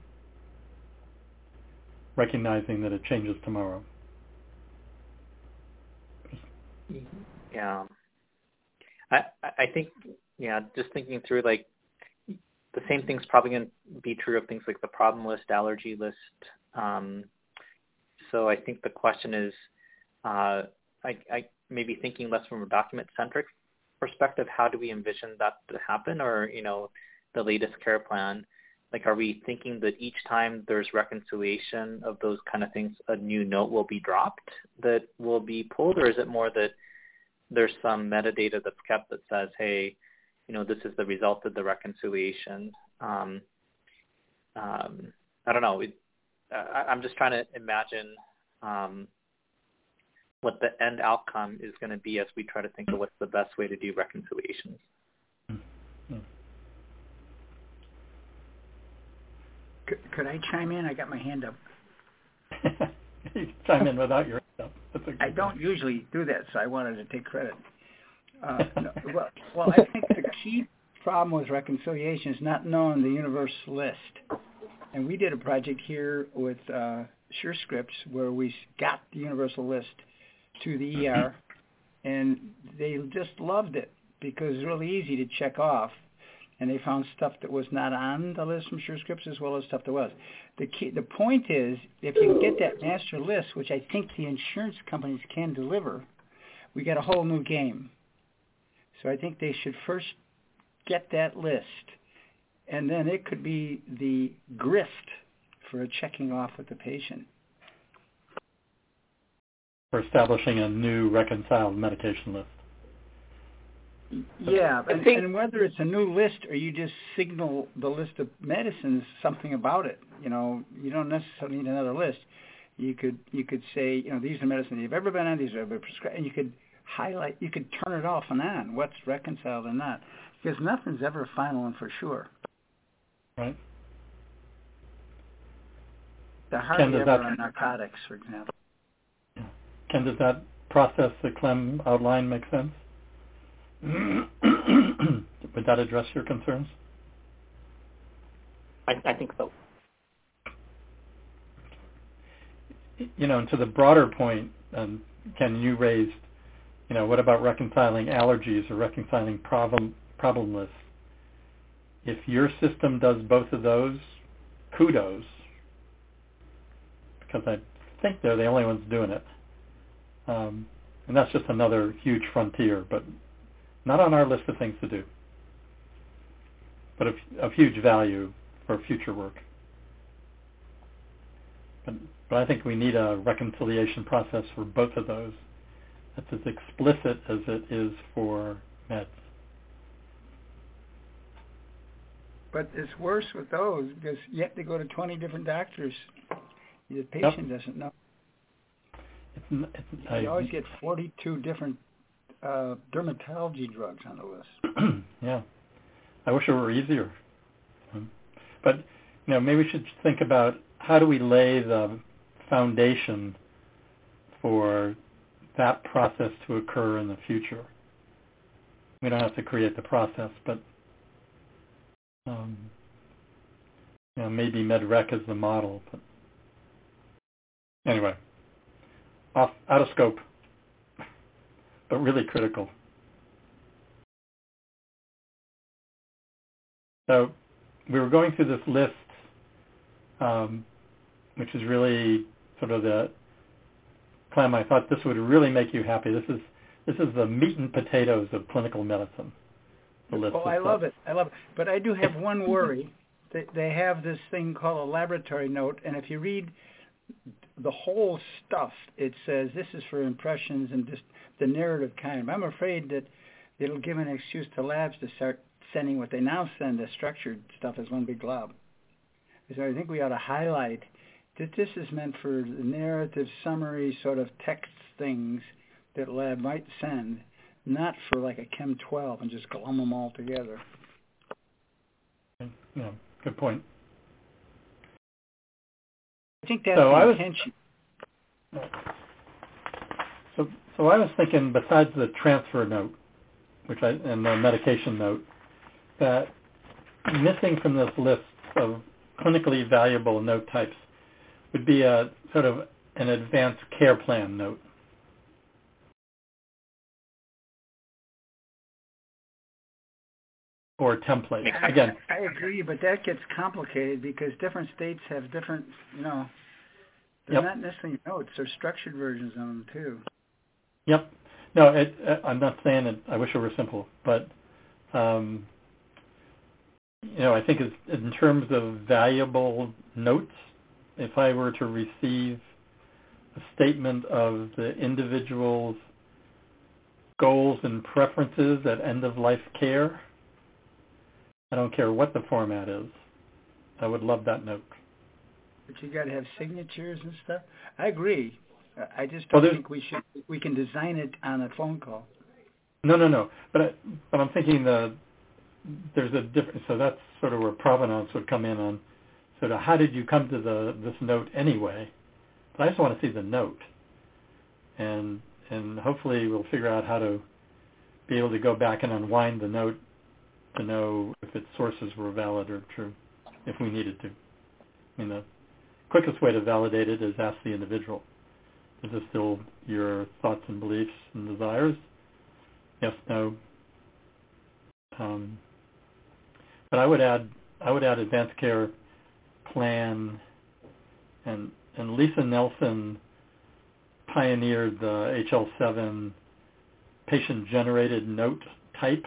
recognizing that it changes tomorrow. Yeah. I I think, yeah, just thinking through, like, the same thing's probably going to be true of things like the problem list, allergy list. Um, so I think the question is, uh, I, I maybe thinking less from a document-centric perspective, how do we envision that to happen? Or, you know, the latest care plan, like, are we thinking that each time there's reconciliation of those kind of things, a new note will be dropped that will be pulled? Or is it more that there's some metadata that's kept that says, hey, you know, this is the result of the reconciliation? Um, um, I don't know. It, I, I'm just trying to imagine um, what the end outcome is going to be as we try to think of what's the best way to do reconciliations. Could, could I chime in? I got my hand up. You can chime in without your hand up. That's a good I don't point. usually do that, so I wanted to take credit. Uh, no, well, well, I think the key problem with reconciliation is not knowing the universal list. And we did a project here with uh, SureScripts where we got the universal list to the E R, and they just loved it because it's really easy to check off. And they found stuff that was not on the list from SureScripts as well as stuff that was. The key, the point is, if you can get that master list, which I think the insurance companies can deliver, we get a whole new game. So I think they should first get that list, and then it could be the grist for checking off with the patient. For establishing a new reconciled medication list. Yeah, and, and whether it's a new list or you just signal the list of medicines something about it, you know, you don't necessarily need another list. You could you could say, you know, these are medicines you've ever been on, these are ever prescribed, and you could highlight, you could turn it off and on, what's reconciled and not, because nothing's ever final and for sure. Right. They're hardly Ken, ever that, on narcotics, for example. Ken, does that process that Clem outlined make sense? Would that address your concerns? I, I think so. You know, and to the broader point, um, Ken, you raised, you know, what about reconciling allergies or reconciling problem problem lists? If your system does both of those, kudos, because I think they're the only ones doing it. Um, and that's just another huge frontier, but not on our list of things to do, but of, of huge value for future work. But, but I think we need a reconciliation process for both of those that's as explicit as it is for meds. But it's worse with those because you have to go to twenty different doctors. The patient yep. doesn't know. It's, it's, you I, always get forty-two different uh, dermatology drugs on the list. Yeah. I wish it were easier. But, you know, maybe we should think about how do we lay the foundation for that process to occur in the future. We don't have to create the process, but um, you know, maybe MedRec is the model. But anyway, off out of scope, but really critical. So we were going through this list, um, which is really sort of the, Clem, I thought this would really make you happy. This is this is the meat and potatoes of clinical medicine. the list. Oh, I love it. I love it. But I do have one worry. They, they have this thing called a laboratory note, and if you read the whole stuff, it says this is for impressions and just the narrative kind. I'm afraid that it'll give an excuse to labs to start sending what they now send, the structured stuff, as one big glob. So I think we ought to highlight that this is meant for the narrative summary sort of text things that lab might send, not for like a Chem twelve and just glum them all together. Yeah, good point. I think that's so the I was, intention. So, so I was thinking, besides the transfer note, which I and the medication note, that missing from this list of clinically valuable note types would be a sort of an advanced care plan note. Or template. Again, I agree, but that gets complicated because different states have different, you know, they're yep. not necessarily notes. They're structured versions of them too. Yep. No, it, I'm not saying it. I wish it were simple, but um, you know, I think it's, in terms of valuable notes, if I were to receive a statement of the individual's goals and preferences at end-of-life care, I don't care what the format is, I would love that note. But you got to have signatures and stuff. I agree. I just don't well, think we should. We can design it on a phone call. No, no, no. But I, but I'm thinking the there's a different. So that's sort of where provenance would come in on. Sort of how did you come to the this note anyway? But I just want to see the note, and and hopefully we'll figure out how to be able to go back and unwind the note to know if its sources were valid or true, if we needed to. I mean, the quickest way to validate it is ask the individual. Is this still your thoughts and beliefs and desires? Yes, no. Um, but I would add, I would add advanced care plan, and and Lisa Nelson pioneered the H L seven patient-generated note type,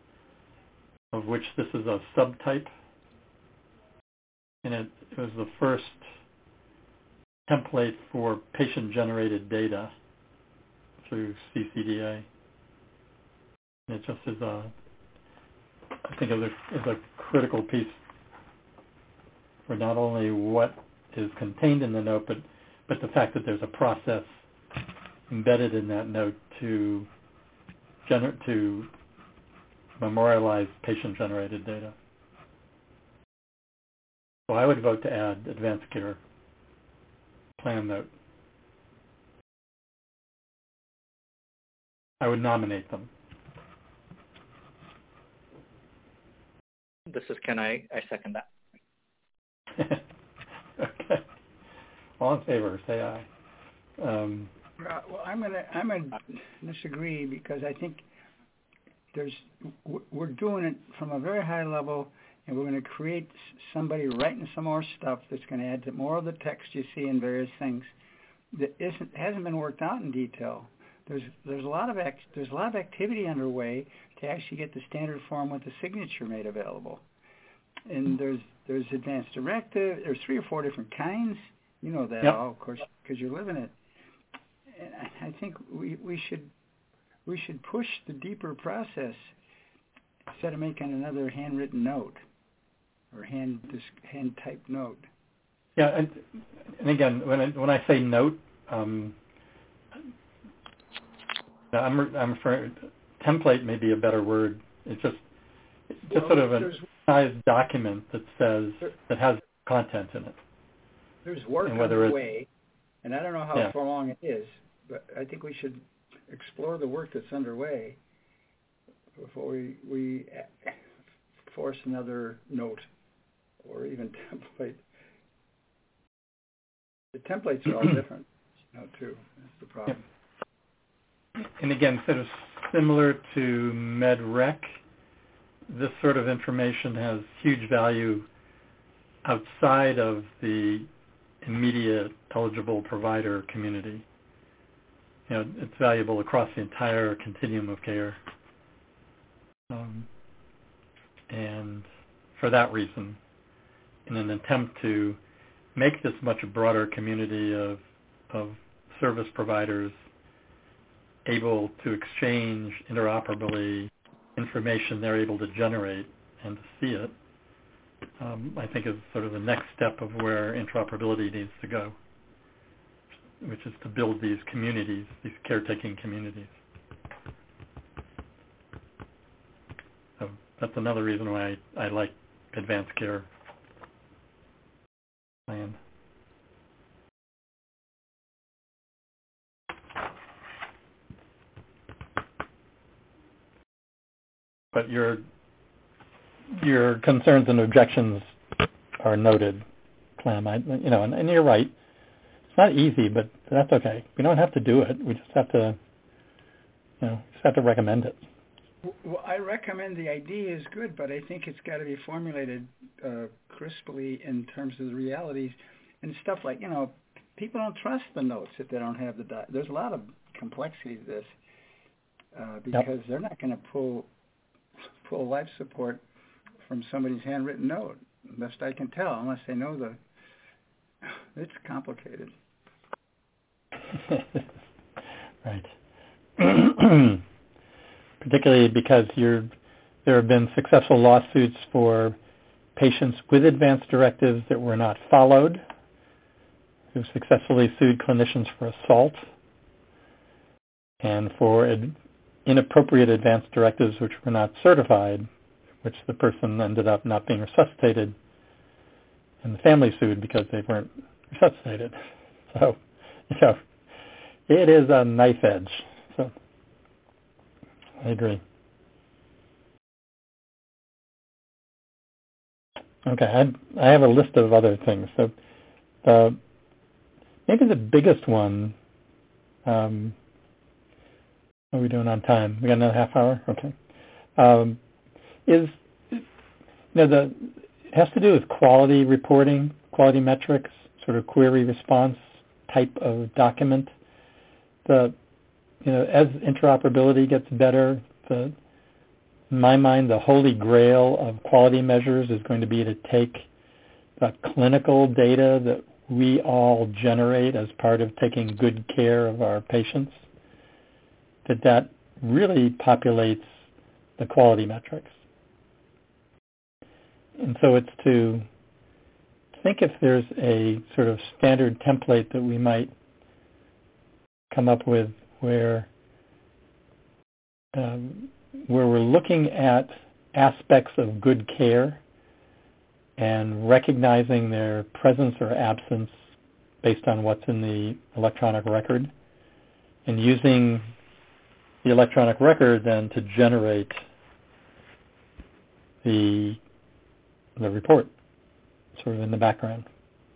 of which this is a subtype, and it, it was the first template for patient-generated data through C C D A. And it just is a, I think, is a, is a critical piece for not only what is contained in the note, but, but the fact that there's a process embedded in that note to gener- to memorialize patient-generated data. So I would vote to add advanced care plan note. I would nominate them. This is Ken. I, I second that. Okay. All in favor, say aye. Um, uh, well, I'm gonna I'm gonna disagree because I think there's we're doing it from a very high level, and we're going to create somebody writing some more stuff that's going to add to more of the text you see in various things that isn't hasn't been worked out in detail. There's there's a lot of act, there's a lot of activity underway to actually get the standard form with the signature made available. And there's there's advanced directive. There's three or four different kinds. You know that yep. all, of course, because you're living it. And I think we we should we should push the deeper process instead of making another handwritten note or hand this hand typed note. Yeah, and, and again, when I, when I say note, um, I'm I'm referring, template may be a better word. It's just it's just well, sort of a sized document that says there, that has content in it. There's work and whether underway, and I don't know how yeah. far along it is, but I think we should explore the work that's underway before we we force another note or even template. The templates are all different, you know, too. That's the problem. Yeah. And again, sort of similar to MedRec, this sort of information has huge value outside of the immediate eligible provider community. You know, it's valuable across the entire continuum of care. Um, And for that reason, in an attempt to make this much broader community of, of service providers able to exchange interoperably information they're able to generate and to see it, um, I think is sort of the next step of where interoperability needs to go, which is to build these communities, these caretaking communities. So that's another reason why I, I like advanced care plan. But your your concerns and objections are noted, Clem. I, you know, and, and you're right. It's not easy, but that's okay. We don't have to do it. We just have to, you know, just have to recommend it. Well, I recommend the idea is good, but I think it's got to be formulated uh, crisply in terms of the realities and stuff like, you know, people don't trust the notes if they don't have the di- there's a lot of complexity to this uh, because yep. they're not going to pull pull life support from somebody's handwritten note, best I can tell, unless they know the. It's complicated. Right. Particularly because you're, there have been successful lawsuits for patients with advanced directives that were not followed, who successfully sued clinicians for assault, and for ad- inappropriate advanced directives which were not certified, which the person ended up not being resuscitated, and the family sued because they weren't resuscitated. So, you know, it is a knife edge. So, I agree. Okay, I, I have a list of other things. So, uh, maybe the biggest one. Um, what are we doing on time? We got another half hour. Okay. Um, is you know the it has to do with quality reporting, quality metrics, sort of query response type of document. The you know as interoperability gets better, the in my mind the holy grail of quality measures is going to be to take the clinical data that we all generate as part of taking good care of our patients, that that really populates the quality metrics. And so it's to think if there's a sort of standard template that we might come up with where um, where we're looking at aspects of good care and recognizing their presence or absence based on what's in the electronic record, and using the electronic record then to generate the the report sort of in the background.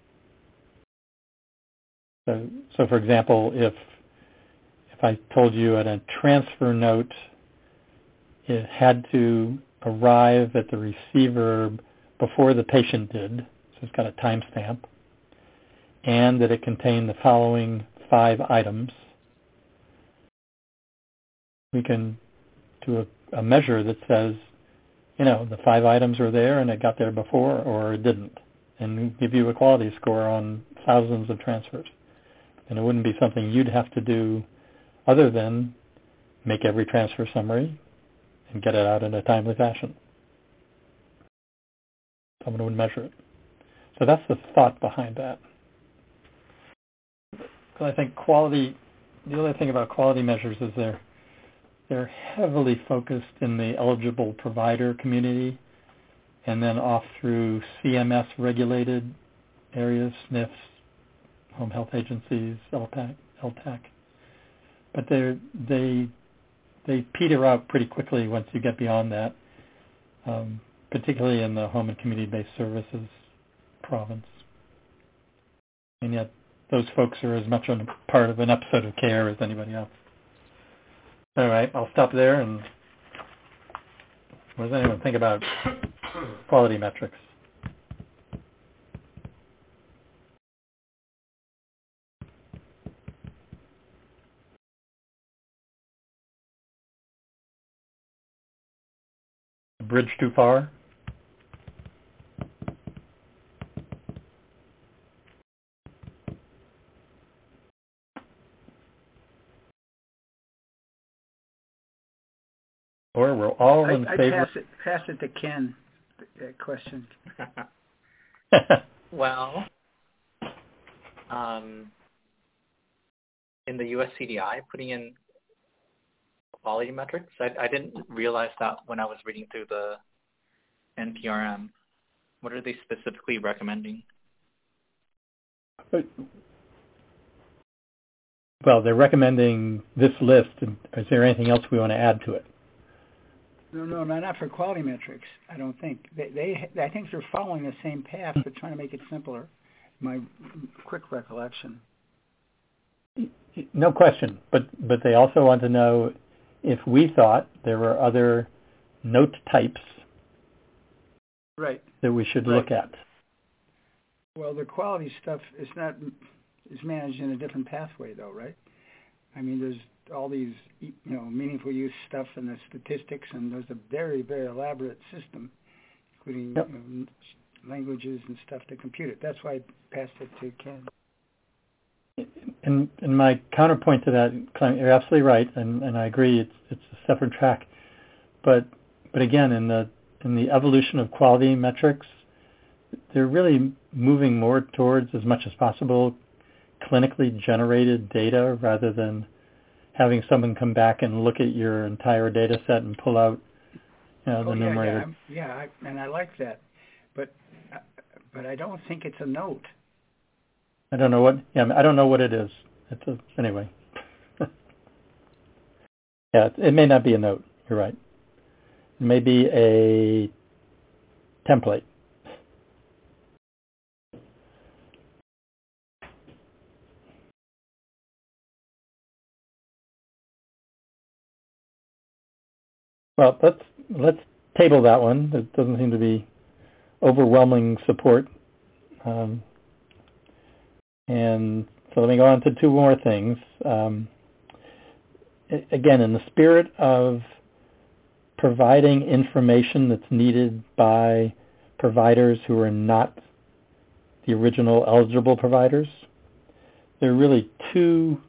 So, so for example, if if I told you at a transfer note it had to arrive at the receiver before the patient did, so it's got a timestamp, and that it contained the following five items, we can do a, a measure that says, you know, the five items are there and it got there before or it didn't, and give you a quality score on thousands of transfers. And it wouldn't be something you'd have to do other than make every transfer summary and get it out in a timely fashion. Someone would measure it. So that's the thought behind that. So I think quality, the other thing about quality measures is they're they're heavily focused in the eligible provider community and then off through C M S regulated areas, S N Fs, home health agencies, L T A C. But they they they peter out pretty quickly once you get beyond that, um, particularly in the home and community-based services province. And yet those folks are as much a part of an episode of care as anybody else. All right, I'll stop there. And what does anyone think about quality metrics? Bridge too far? or we're all I, in I favor. pass it, pass it to Ken. That question. Well, um, in the U S C D I, putting in quality metrics, I, I didn't realize that when I was reading through the N P R M. What are they specifically recommending? Well, they're recommending this list. Is there anything else we want to add to it? No, no, no, not for quality metrics. I don't think they. They I think they're following the same path, but trying to make it simpler. My quick recollection. No question, but but they also want to know if we thought there were other note types, right, that we should right. look at. Well, the quality stuff is not is managed in a different pathway, though, right? I mean, there's all these, you know, meaningful use stuff and the statistics, and there's a very, very elaborate system, including yep. you know, languages and stuff to compute it. That's why I passed it to Ken. And, and my counterpoint to that, you're absolutely right, and, and I agree. It's it's a separate track, but but again, in the in the evolution of quality metrics, they're really moving more towards, as much as possible, clinically generated data rather than having someone come back and look at your entire data set and pull out, you know, the oh, yeah, numerator. Yeah, yeah, I, and I like that, but but I don't think it's a note. I don't know what. Yeah, I don't know what it is. It's a, anyway. yeah, it, it may not be a note. You're right. It may be a template. Well, let's let's table that one. There doesn't seem to be overwhelming support. Um, and so let me go on to two more things. Um, again, in the spirit of providing information that's needed by providers who are not the original eligible providers, there are really two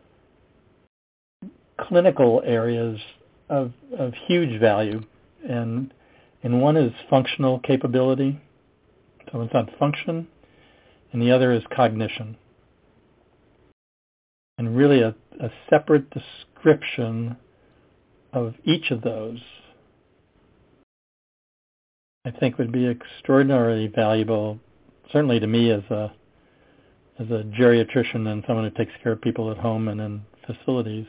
clinical areas of, of huge value, and and one is functional capability, so it's on function, and the other is cognition. And really a, a separate description of each of those, I think, would be extraordinarily valuable, certainly to me as a as a geriatrician and someone who takes care of people at home and in facilities.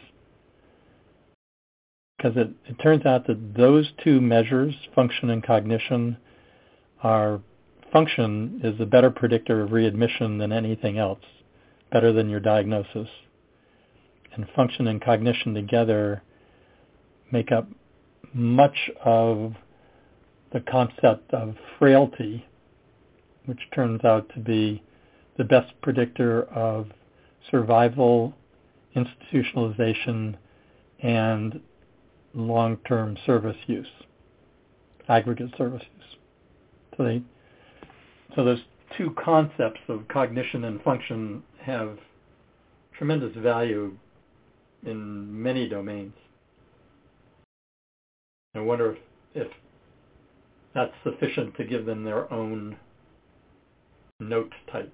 Because it, it turns out that those two measures, function and cognition, are function is a better predictor of readmission than anything else, better than your diagnosis. And function and cognition together make up much of the concept of frailty, which turns out to be the best predictor of survival, institutionalization, and long-term service use, aggregate service use. So they, so those two concepts of cognition and function have tremendous value in many domains. I wonder if, if that's sufficient to give them their own note type.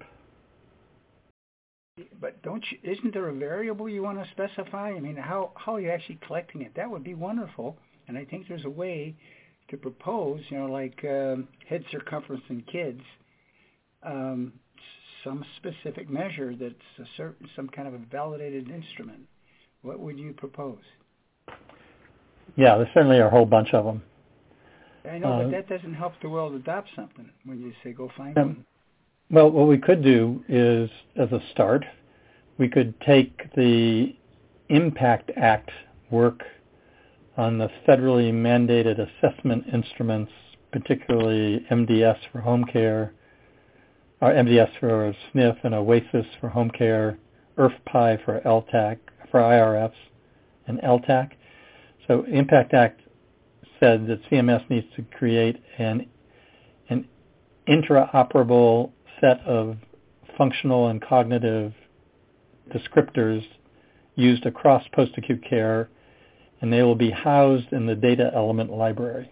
But don't you, isn't there a variable you want to specify? I mean, how, how are you actually collecting it? That would be wonderful. And I think there's a way to propose, you know, like um, head circumference in kids, um, some specific measure that's a certain, some kind of a validated instrument. What would you propose? Yeah, there certainly are a whole bunch of them. I know, uh, but that doesn't help the world adopt something when you say go find um, one. Well, what we could do is, as a start, we could take the IMPACT Act work on the federally mandated assessment instruments, particularly M D S for home care, or M D S for S N F and OASIS for home care, I R F P I for L T A C, for I R Fs, and L T A C. So IMPACT Act said that C M S needs to create an an intraoperable set of functional and cognitive descriptors used across post-acute care and they will be housed in the data element library.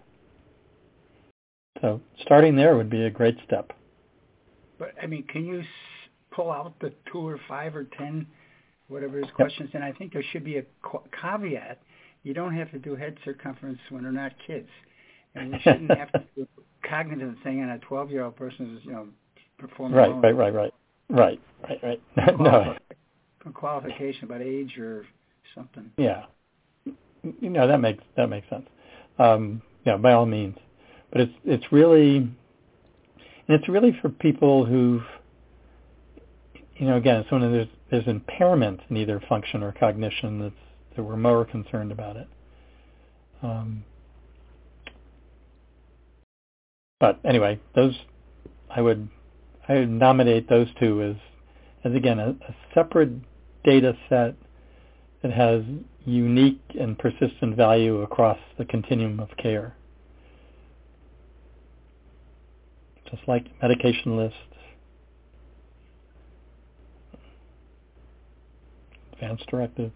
So starting there would be a great step. But, I mean, can you s- pull out the two or five or ten, whatever his questions? Yep. And I think there should be a caveat. You don't have to do head circumference when they're not kids. And you shouldn't have to do a cognitive thing on a twelve-year-old person who's, you know, performing right, alone. right, right, right, right, right, right. No. A qualification about age or something. Yeah. You know, that makes that makes sense. Um, yeah, by all means. But it's it's really and it's really for people who've, you know, again, it's when there's there's impairment in either function or cognition that's that we're more concerned about it. Um, but anyway, those I would I would nominate those two as as again a, a separate data set that has unique and persistent value across the continuum of care. Just like medication lists, advance directive.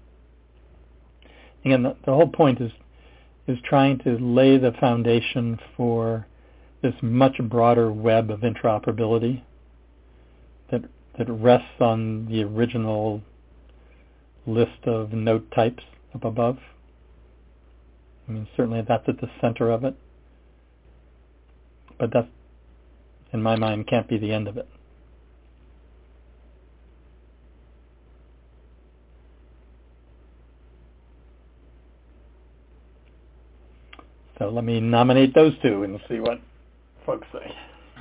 Again, the, the whole point is is trying to lay the foundation for this much broader web of interoperability that that rests on the original list of note types up above. I mean, certainly that's at the center of it, but that, in my mind, can't be the end of it. So let me nominate those two and see what folks say.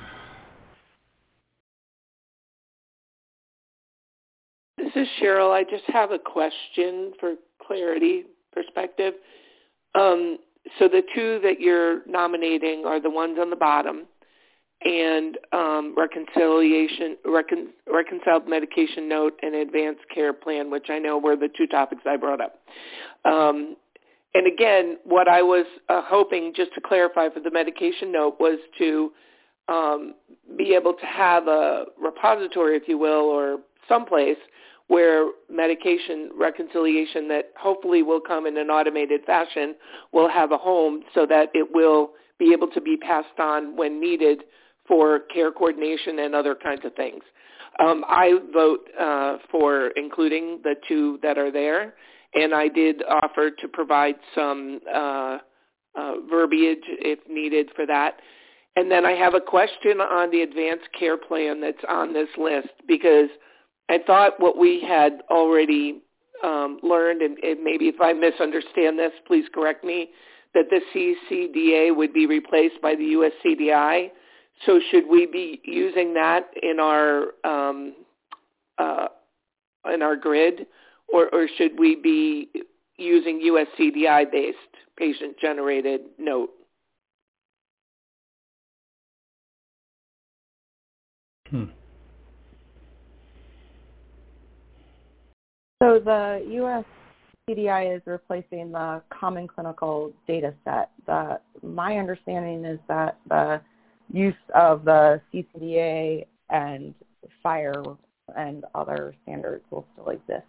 This is Cheryl. I just have a question for clarity perspective. Um, so the two that you're nominating are the ones on the bottom, and um, reconciliation, recon, reconciled medication note and advanced care plan, which I know were the two topics I brought up. Um, and again, what I was uh, hoping, just to clarify for the medication note, was to um, be able to have a repository, if you will, or someplace where medication reconciliation that hopefully will come in an automated fashion will have a home so that it will be able to be passed on when needed for care coordination and other kinds of things. Um, I vote uh, for including the two that are there, and I did offer to provide some uh, uh, verbiage if needed for that. And then I have a question on the advanced care plan that's on this list, because I thought what we had already um, learned, and, and maybe if I misunderstand this, please correct me, that the C C D A would be replaced by the U S C D I. So should we be using that in our um, uh, in our grid, or, or should we be using U S C D I-based patient-generated note? Hmm. So the U S C D I is replacing the Common Clinical Data Set. The, my understanding is that the use of the C C D A and FHIR and other standards will still exist.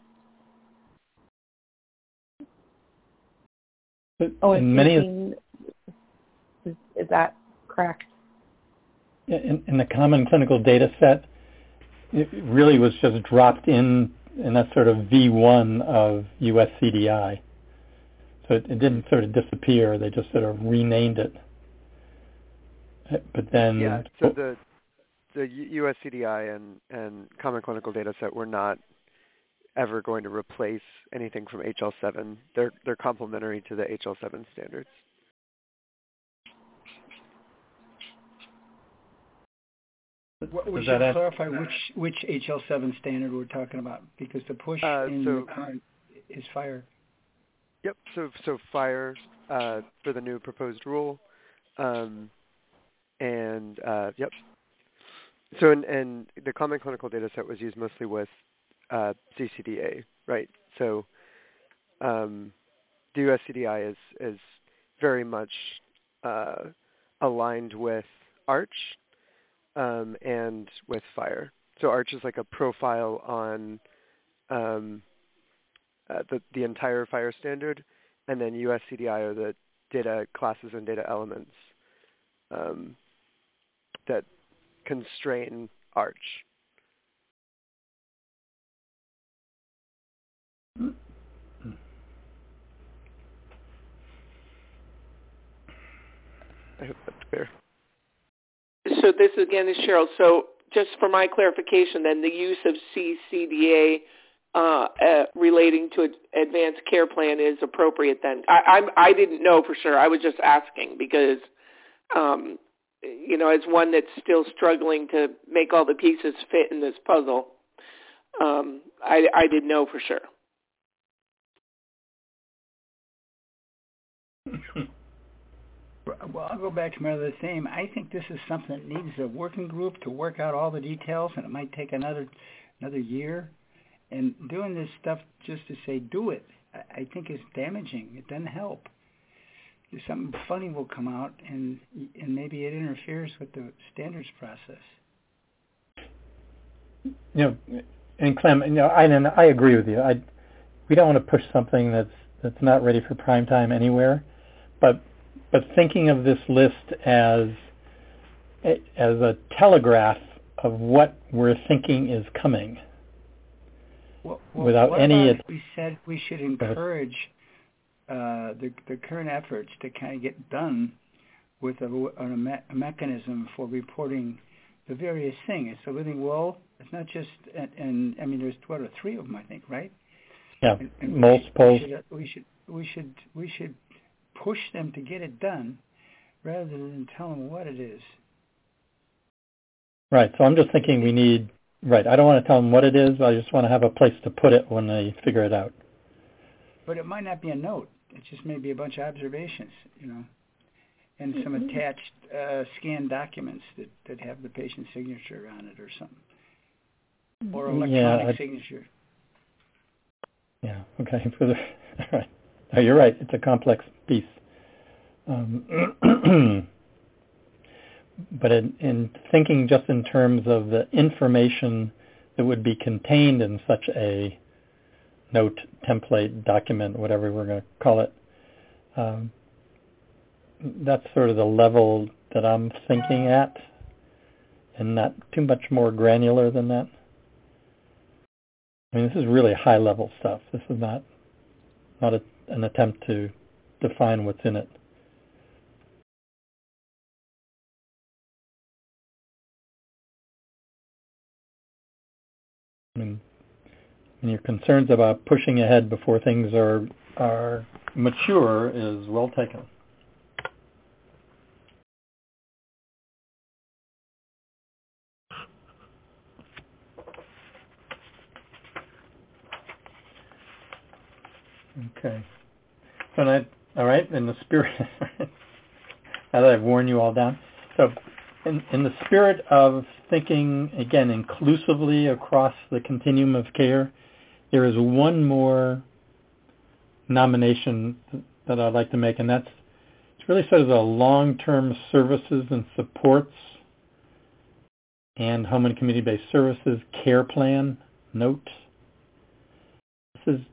But oh, in many using, is, is that correct? In, in the Common Clinical Data Set, it really was just dropped in and that's sort of V one of U S C D I. So it, it didn't sort of disappear. They just sort of renamed it. But then... Yeah, so the the U S C D I and, and Common Clinical Data Set were not ever going to replace anything from H L seven. They're, they're complementary to the H L seven standards. What, we should clarify which which H L seven standard we're talking about, because the push uh, in so, the current is FHIR. Yep. So so FHIR uh, for the new proposed rule, um, and uh, yep. So and, and the Common Clinical Data Set was used mostly with uh, C C D A, right? So um, the U S C D I is is very much uh, aligned with ARCH. Um, and with FHIR. So ARCH is like a profile on um, uh, the, the entire FHIR standard, and then U S C D I are the data classes and data elements um, that constrain Arch. I hope that's clear. So this again is Cheryl. So just for my clarification, then the use of C C D A uh, uh, relating to advanced care plan is appropriate. Then I, I'm, I didn't know for sure. I was just asking because, um, you know, as one that's still struggling to make all the pieces fit in this puzzle, um, I, I didn't know for sure. Well, I'll go back to my other theme. I think this is something that needs a working group to work out all the details, and it might take another another year. And doing this stuff just to say do it, I think is damaging. It doesn't help. Something funny will come out, and and maybe it interferes with the standards process. You know, and Clem, you know, I and I agree with you. I we don't want to push something that's that's not ready for prime time anywhere, but. But thinking of this list as as a telegraph of what we're thinking is coming, well, well, without what any. About if we said we should encourage uh, the the current efforts to kind of get done with a, a, me- a mechanism for reporting the various things. It's a living will. It's not just and, and I mean there's what are three of them I think, right? Yeah, and, and multiples. We should, we should we should we should. push them to get it done rather than tell them what it is. Right. So I'm just thinking we need, right, I don't want to tell them what it is. I just want to have a place to put it when they figure it out. But it might not be a note. It just may be a bunch of observations, you know, and some attached uh, scanned documents that, that have the patient's signature on it or something. Or electronic yeah, I, signature. Yeah, okay. For the, all right. No, you're right. It's a complex piece. Um, but in, in thinking just in terms of the information that would be contained in such a note, template, document, whatever we're going to call it, um, that's sort of the level that I'm thinking at, and not too much more granular than that. I mean, this is really high-level stuff. This is not not a, an attempt to define what's in it. I mean, and your concerns about pushing ahead before things are are mature is well taken. Okay. So I, all right, in the spirit, now that I've worn you all down, so in, in the spirit of thinking, again, inclusively across the continuum of care, there is one more nomination that I'd like to make, and that's it's really sort of the long-term services and supports and home and community-based services care plan note. This is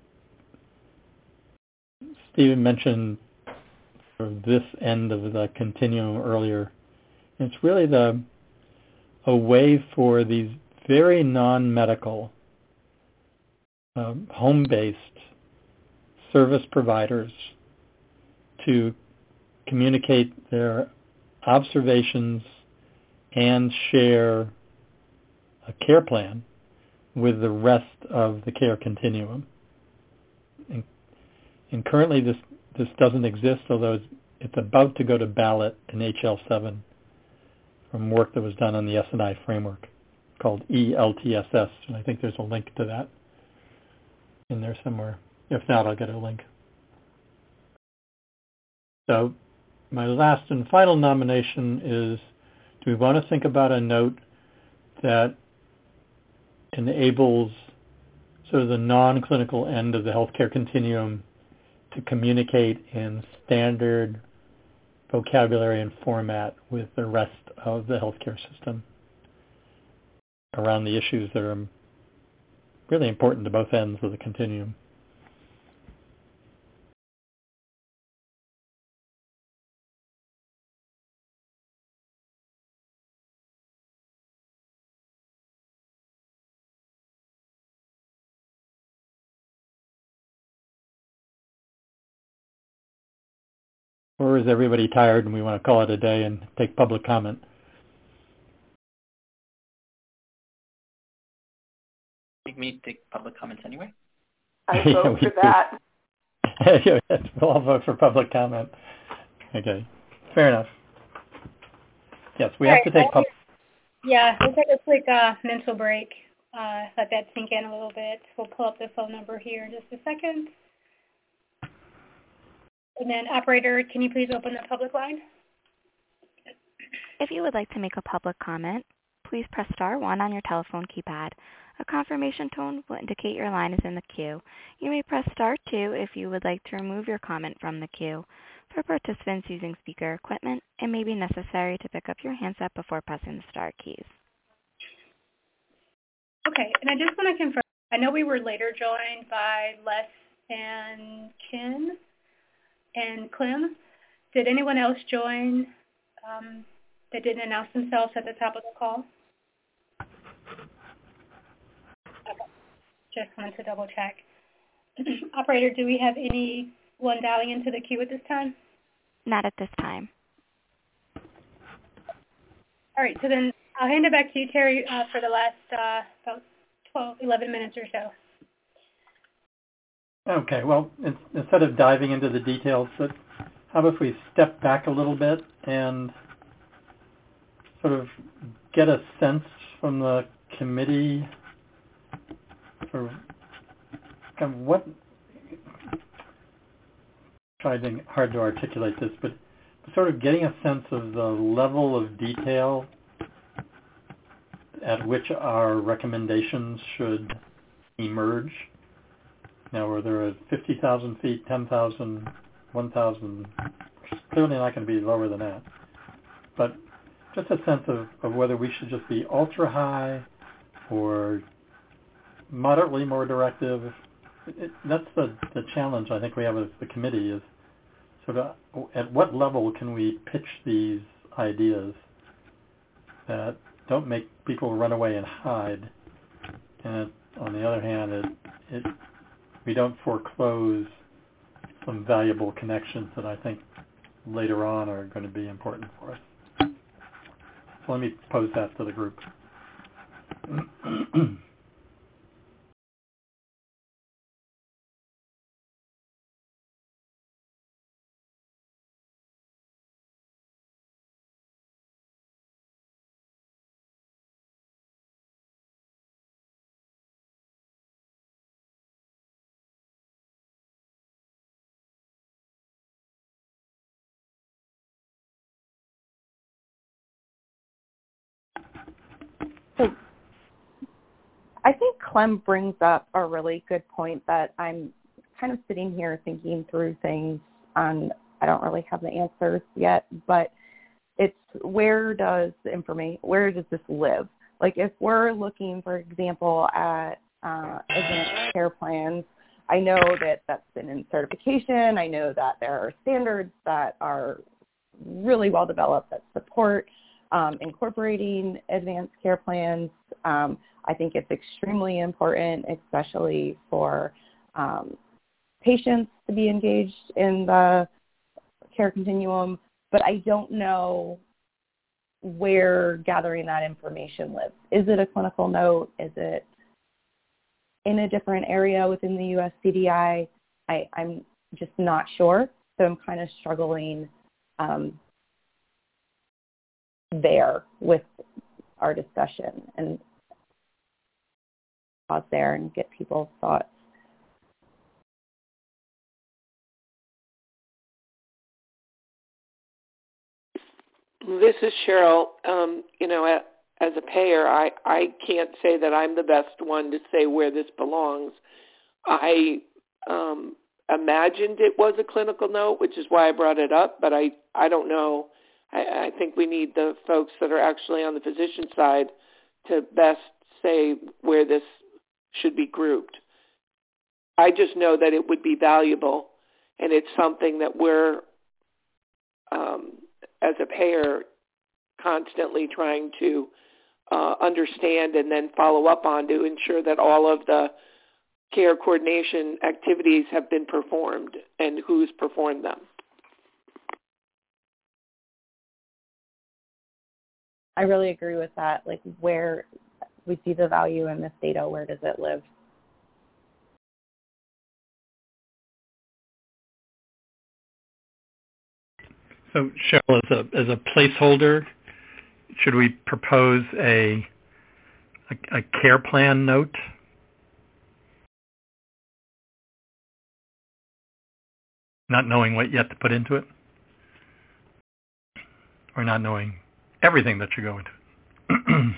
Stephen mentioned sort of this end of the continuum earlier. And it's really the a way for these very non-medical, um, home-based service providers to communicate their observations and share a care plan with the rest of the care continuum. And, and currently this, this doesn't exist, although it's, it's about to go to ballot in H L seven from work that was done on the S and I framework called E L T S S, and I think there's a link to that in there somewhere. If not, I'll get a link. So my last and final nomination is, do we want to think about a note that enables sort of the non-clinical end of the healthcare continuum to communicate in standard vocabulary and format with the rest of the healthcare system around the issues that are really important to both ends of the continuum? or is everybody tired and we want to call it a day and take public comment? Think me take public comments anyway? I vote for that. We'll all vote for public comment. Okay, fair enough. Yes, we all have right, to take public. Yeah, we'll take a quick uh, mental break. Uh, let that sink in a little bit. We'll pull up the phone number here in just a second. And then, operator, can you please open the public line? If you would like to make a public comment, please press star one on your telephone keypad. A confirmation tone will indicate your line is in the queue. You may press star two if you would like to remove your comment from the queue. For participants using speaker equipment, it may be necessary to pick up your handset before pressing the star keys. Okay, and I just want to confirm, I know we were later joined by Les and Ken and Clem. Did anyone else join um, that didn't announce themselves at the top of the call? Okay, just wanted to double check. Operator, do we have anyone dialing into the queue at this time? Not at this time. All right, so then I'll hand it back to you, Terry, uh, for the last uh, about twelve, eleven minutes or so. Okay, well, instead of diving into the details, how about if we step back a little bit and sort of get a sense from the committee for kind of what, trying hard to articulate this, but sort of getting a sense of the level of detail at which our recommendations should emerge. Now, whether at fifty thousand feet, ten thousand, one thousand, clearly not going to be lower than that. But just a sense of, of whether we should just be ultra high or moderately more directive. It, that's the, the challenge I think we have as the committee is sort of at what level can we pitch these ideas that don't make people run away and hide, and on the other hand, it, it we don't foreclose some valuable connections that I think later on are going to be important for us. So let me pose that to the group. So I think Clem brings up a really good point that I'm kind of sitting here thinking through things on, I don't really have the answers yet, but it's where does the information, where does this live? Like if we're looking, for example, at uh, advanced care plans, I know that that's been in certification. I know that there are standards that are really well developed that support Um, incorporating advanced care plans. Um, I think it's extremely important, especially for um, patients to be engaged in the care continuum, but I don't know where gathering that information lives. Is it a clinical note? Is it in a different area within the U S C D I? I, I'm just not sure, so I'm kind of struggling um, there with our discussion, and pause there and get people's thoughts. This is Cheryl. Um, you know, as a payer, I, I can't say that I'm the best one to say where this belongs. I um, imagined it was a clinical note, which is why I brought it up, but I, I don't know. I, I think we need the folks that are actually on the physician side to best say where this should be grouped. I just know that it would be valuable, and it's something that we're, um, as a payer, constantly trying to uh, understand and then follow up on to ensure that all of the care coordination activities have been performed and who's performed them. I really agree with that. Like, where we see the value in this data, where does it live? So, Cheryl, as a as a placeholder, should we propose a a, a care plan note? Not knowing what yet to put into it, or not knowing everything that should go into it.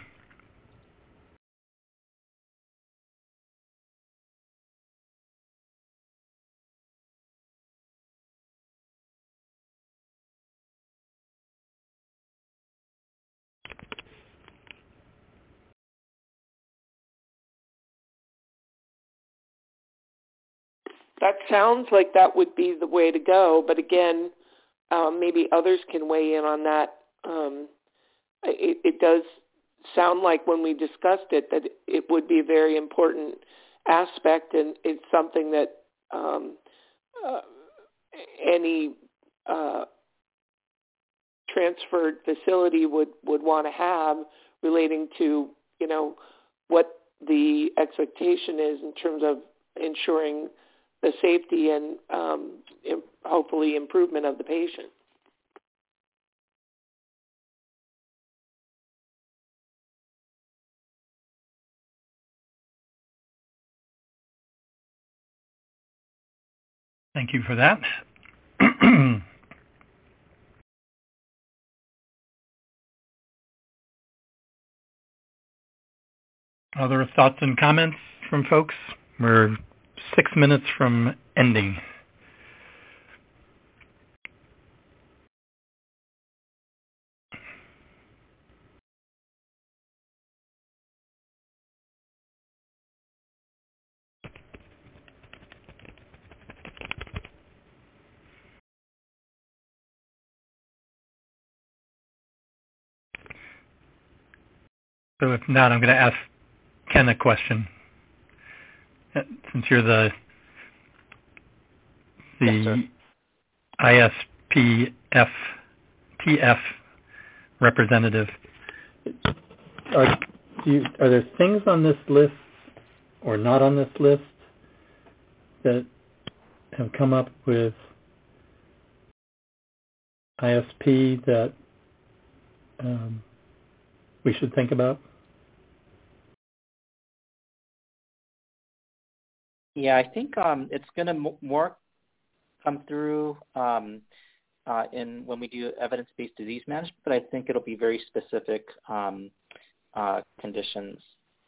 That sounds like that would be the way to go, but again, um, maybe others can weigh in on that. Um, it, it does sound like when we discussed it that it would be a very important aspect, and it's something that um, uh, any uh, transferred facility would, would want to have, relating to, you know, what the expectation is in terms of ensuring the safety and um, im- hopefully improvement of the patient. Thank you for that. Other thoughts and comments from folks? We're six minutes from ending. So if not, I'm going to ask Ken a question. Since you're the the yes, I S P F T F representative, are, do you, are there things on this list or not on this list that have come up with I S P that um, we should think about? Yeah, I think um, it's going to m- more come through um, uh, in when we do evidence-based disease management, but I think it'll be very specific um, uh, conditions.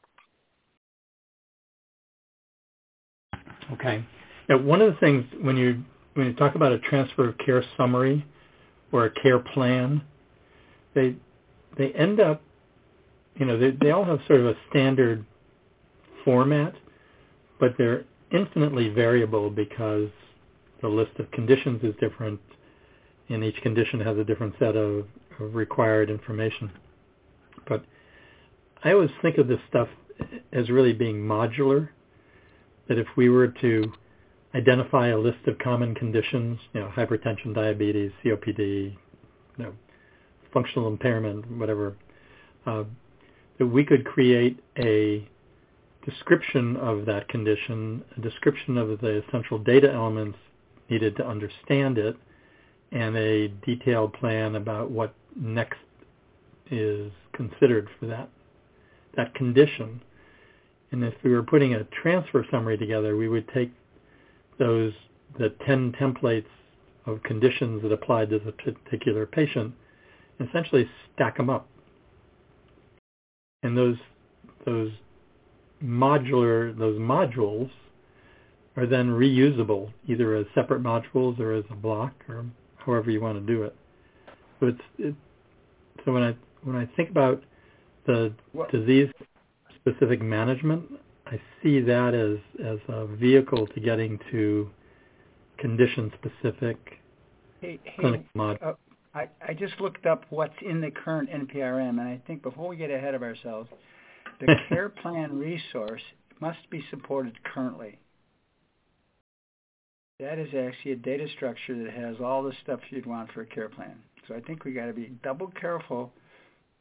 Okay. Now, one of the things when you when you talk about a transfer of care summary or a care plan, they they end up, you know, they they all have sort of a standard format, but they're infinitely variable because the list of conditions is different, and each condition has a different set of, of required information. But I always think of this stuff as really being modular, that if we were to identify a list of common conditions, you know, hypertension, diabetes, C O P D, you know, functional impairment, whatever, uh, that we could create a description of that condition, a description of the essential data elements needed to understand it, and a detailed plan about what next is considered for that that condition. And if we were putting a transfer summary together, we would take those the ten templates of conditions that applied to the particular patient and essentially stack them up. And those those modular those modules are then reusable either as separate modules or as a block or however you want to do it. So it's it, so when I when I think about the what? disease specific management, I see that as as a vehicle to getting to condition specific hey, hey, clinical modules. Uh, I, I just looked up what's in the current N P R M, and I think before we get ahead of ourselves, the care plan resource must be supported currently. That is actually a data structure that has all the stuff you'd want for a care plan. So I think we got to be double careful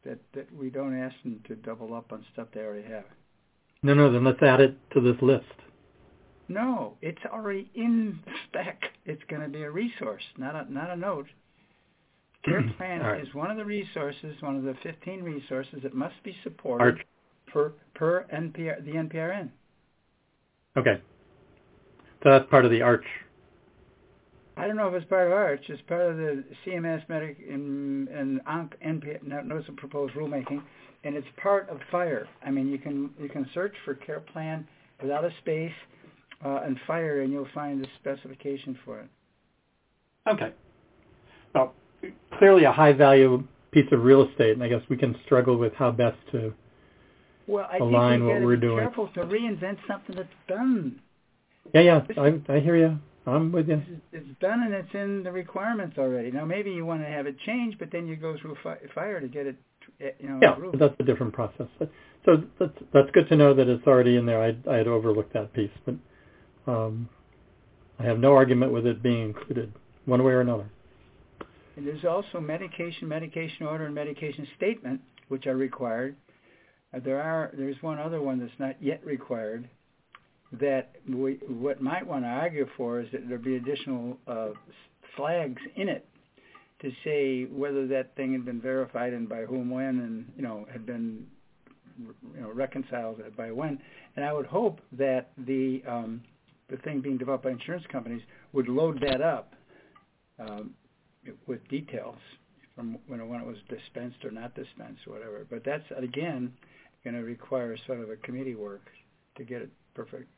that, that we don't ask them to double up on stuff they already have. No, no, then let's add it to this list. No, it's already in spec. It's going to be a resource, not a not a note. Care plan right. is one of the resources, one of the fifteen resources that must be supported Arch. per per N P R, the N P R N. Okay, so that's part of the Arch. I don't know if it's part of Arch. It's part of the C M S Medic and and N P R, notice of proposed rulemaking, and it's part of FHIR. I mean, you can you can search for care plan without a space. Uh, and FHIR, and you'll find the specification for it. Okay. Well, clearly a high-value piece of real estate, and I guess we can struggle with how best to well, I align think what we're doing. Careful to reinvent something that's done. Yeah, yeah, I, I hear you. I'm with you. It's done, and it's in the requirements already. Now, maybe you want to have it changed, but then you go through FHIR to get it, you know. Yeah, approved. but that's a different process. So that's that's good to know that it's already in there. I I had overlooked that piece, but. Um, I have no argument with it being included one way or another. And there's also medication, medication order, and medication statement, which are required. Uh, there are there's one other one that's not yet required. That we what might want to argue for is that there be additional uh, flags in it to say whether that thing had been verified and by whom, when, and you know had been you know reconciled by when. And I would hope that the um, the thing being developed by insurance companies would load that up um, with details from when, when it was dispensed or not dispensed or whatever. But that's, again, going to require sort of a committee work to get it perfect.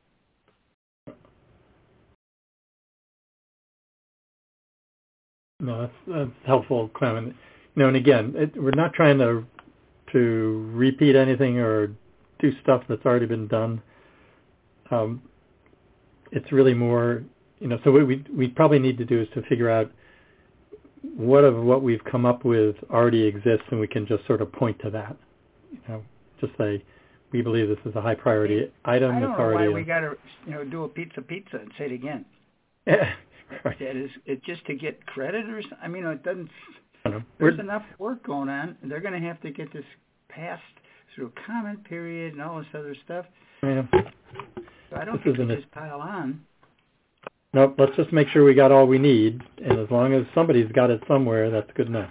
No, that's, that's helpful, Clement. You know, and again, it, we're not trying to to repeat anything or do stuff that's already been done. Um, It's really more, you know, so what we we probably need to do is to figure out what of what we've come up with already exists, and we can just sort of point to that. You know, just say, we believe this is a high priority item. I don't it's know already why we got to, you know, do a pizza pizza and say it again. Yeah, right. That is it just to get credit or something? I mean, it doesn't. I don't know. There's We're, enough work going on. They're going to have to get this passed through a comment period and all this other stuff. Yeah. So I don't this think we just pile on. Nope, let's just make sure we got all we need, and as long as somebody's got it somewhere, that's good enough.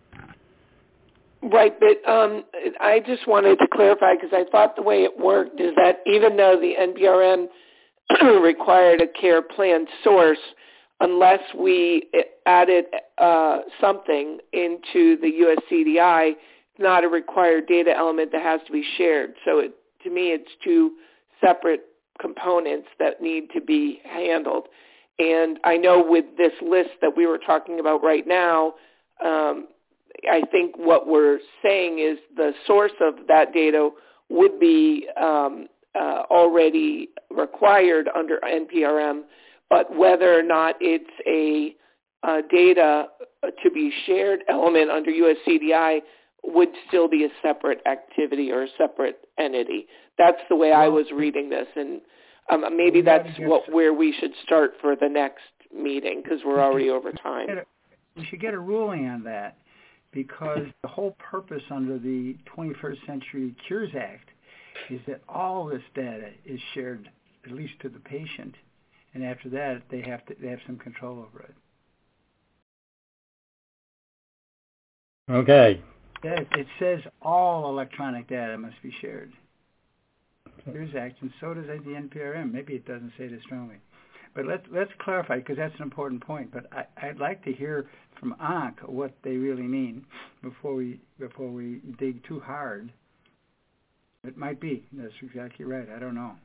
Right, but um, I just wanted to clarify, because I thought the way it worked is that even though the N P R N required a care plan source, unless we added uh, something into the U S C D I, it's not a required data element that has to be shared. So it, to me, it's two separate components that need to be handled. And I know with this list that we were talking about right now, um, I think what we're saying is the source of that data would be um, uh, already required under N P R M, but whether or not it's a uh, data to be shared element under U S C D I would still be a separate activity or a separate entity. That's the way well, I was reading this, and um, maybe that's what where we should start for the next meeting, because we're already over time. We should get a ruling on that, because the whole purpose under the twenty-first Century Cures Act is that all this data is shared at least to the patient, and after that they have to they have some control over it. Okay. Yeah, it says all electronic data must be shared. Cures Act, and so does the N P R M. Maybe it doesn't say it as strongly. But let's let's clarify, because that's an important point. But I, I'd like to hear from A N C what they really mean before we before we dig too hard. It might be. That's exactly right. I don't know.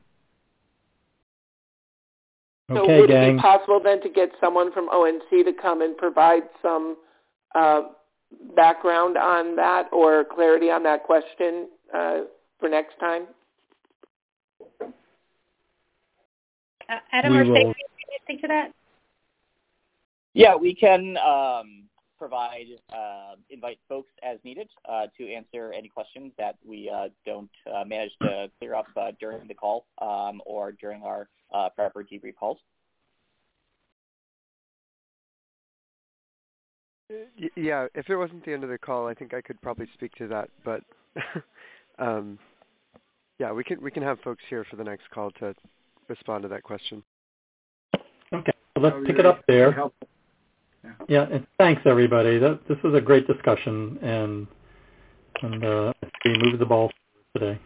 So okay, would gang. it be possible then to get someone from O N C to come and provide some uh, background on that or clarity on that question uh, for next time? Uh, Adam we or will... Stacy, can you speak to that? Yeah, we can um, provide, uh, invite folks as needed uh, to answer any questions that we uh, don't uh, manage to clear up uh, during the call um, or during our uh, prep or debrief calls. Y- yeah, if it wasn't the end of the call, I think I could probably speak to that. But um, yeah, we can we can have folks here for the next call to respond to that question. Okay, so let's pick it up there. Yeah. yeah, and thanks everybody. That, this was a great discussion, and and uh, we moved the ball today.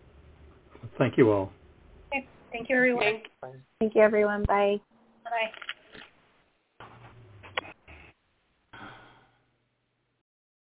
Thank you all. Okay. Thank you, everyone. Thank you, everyone. Bye. Bye.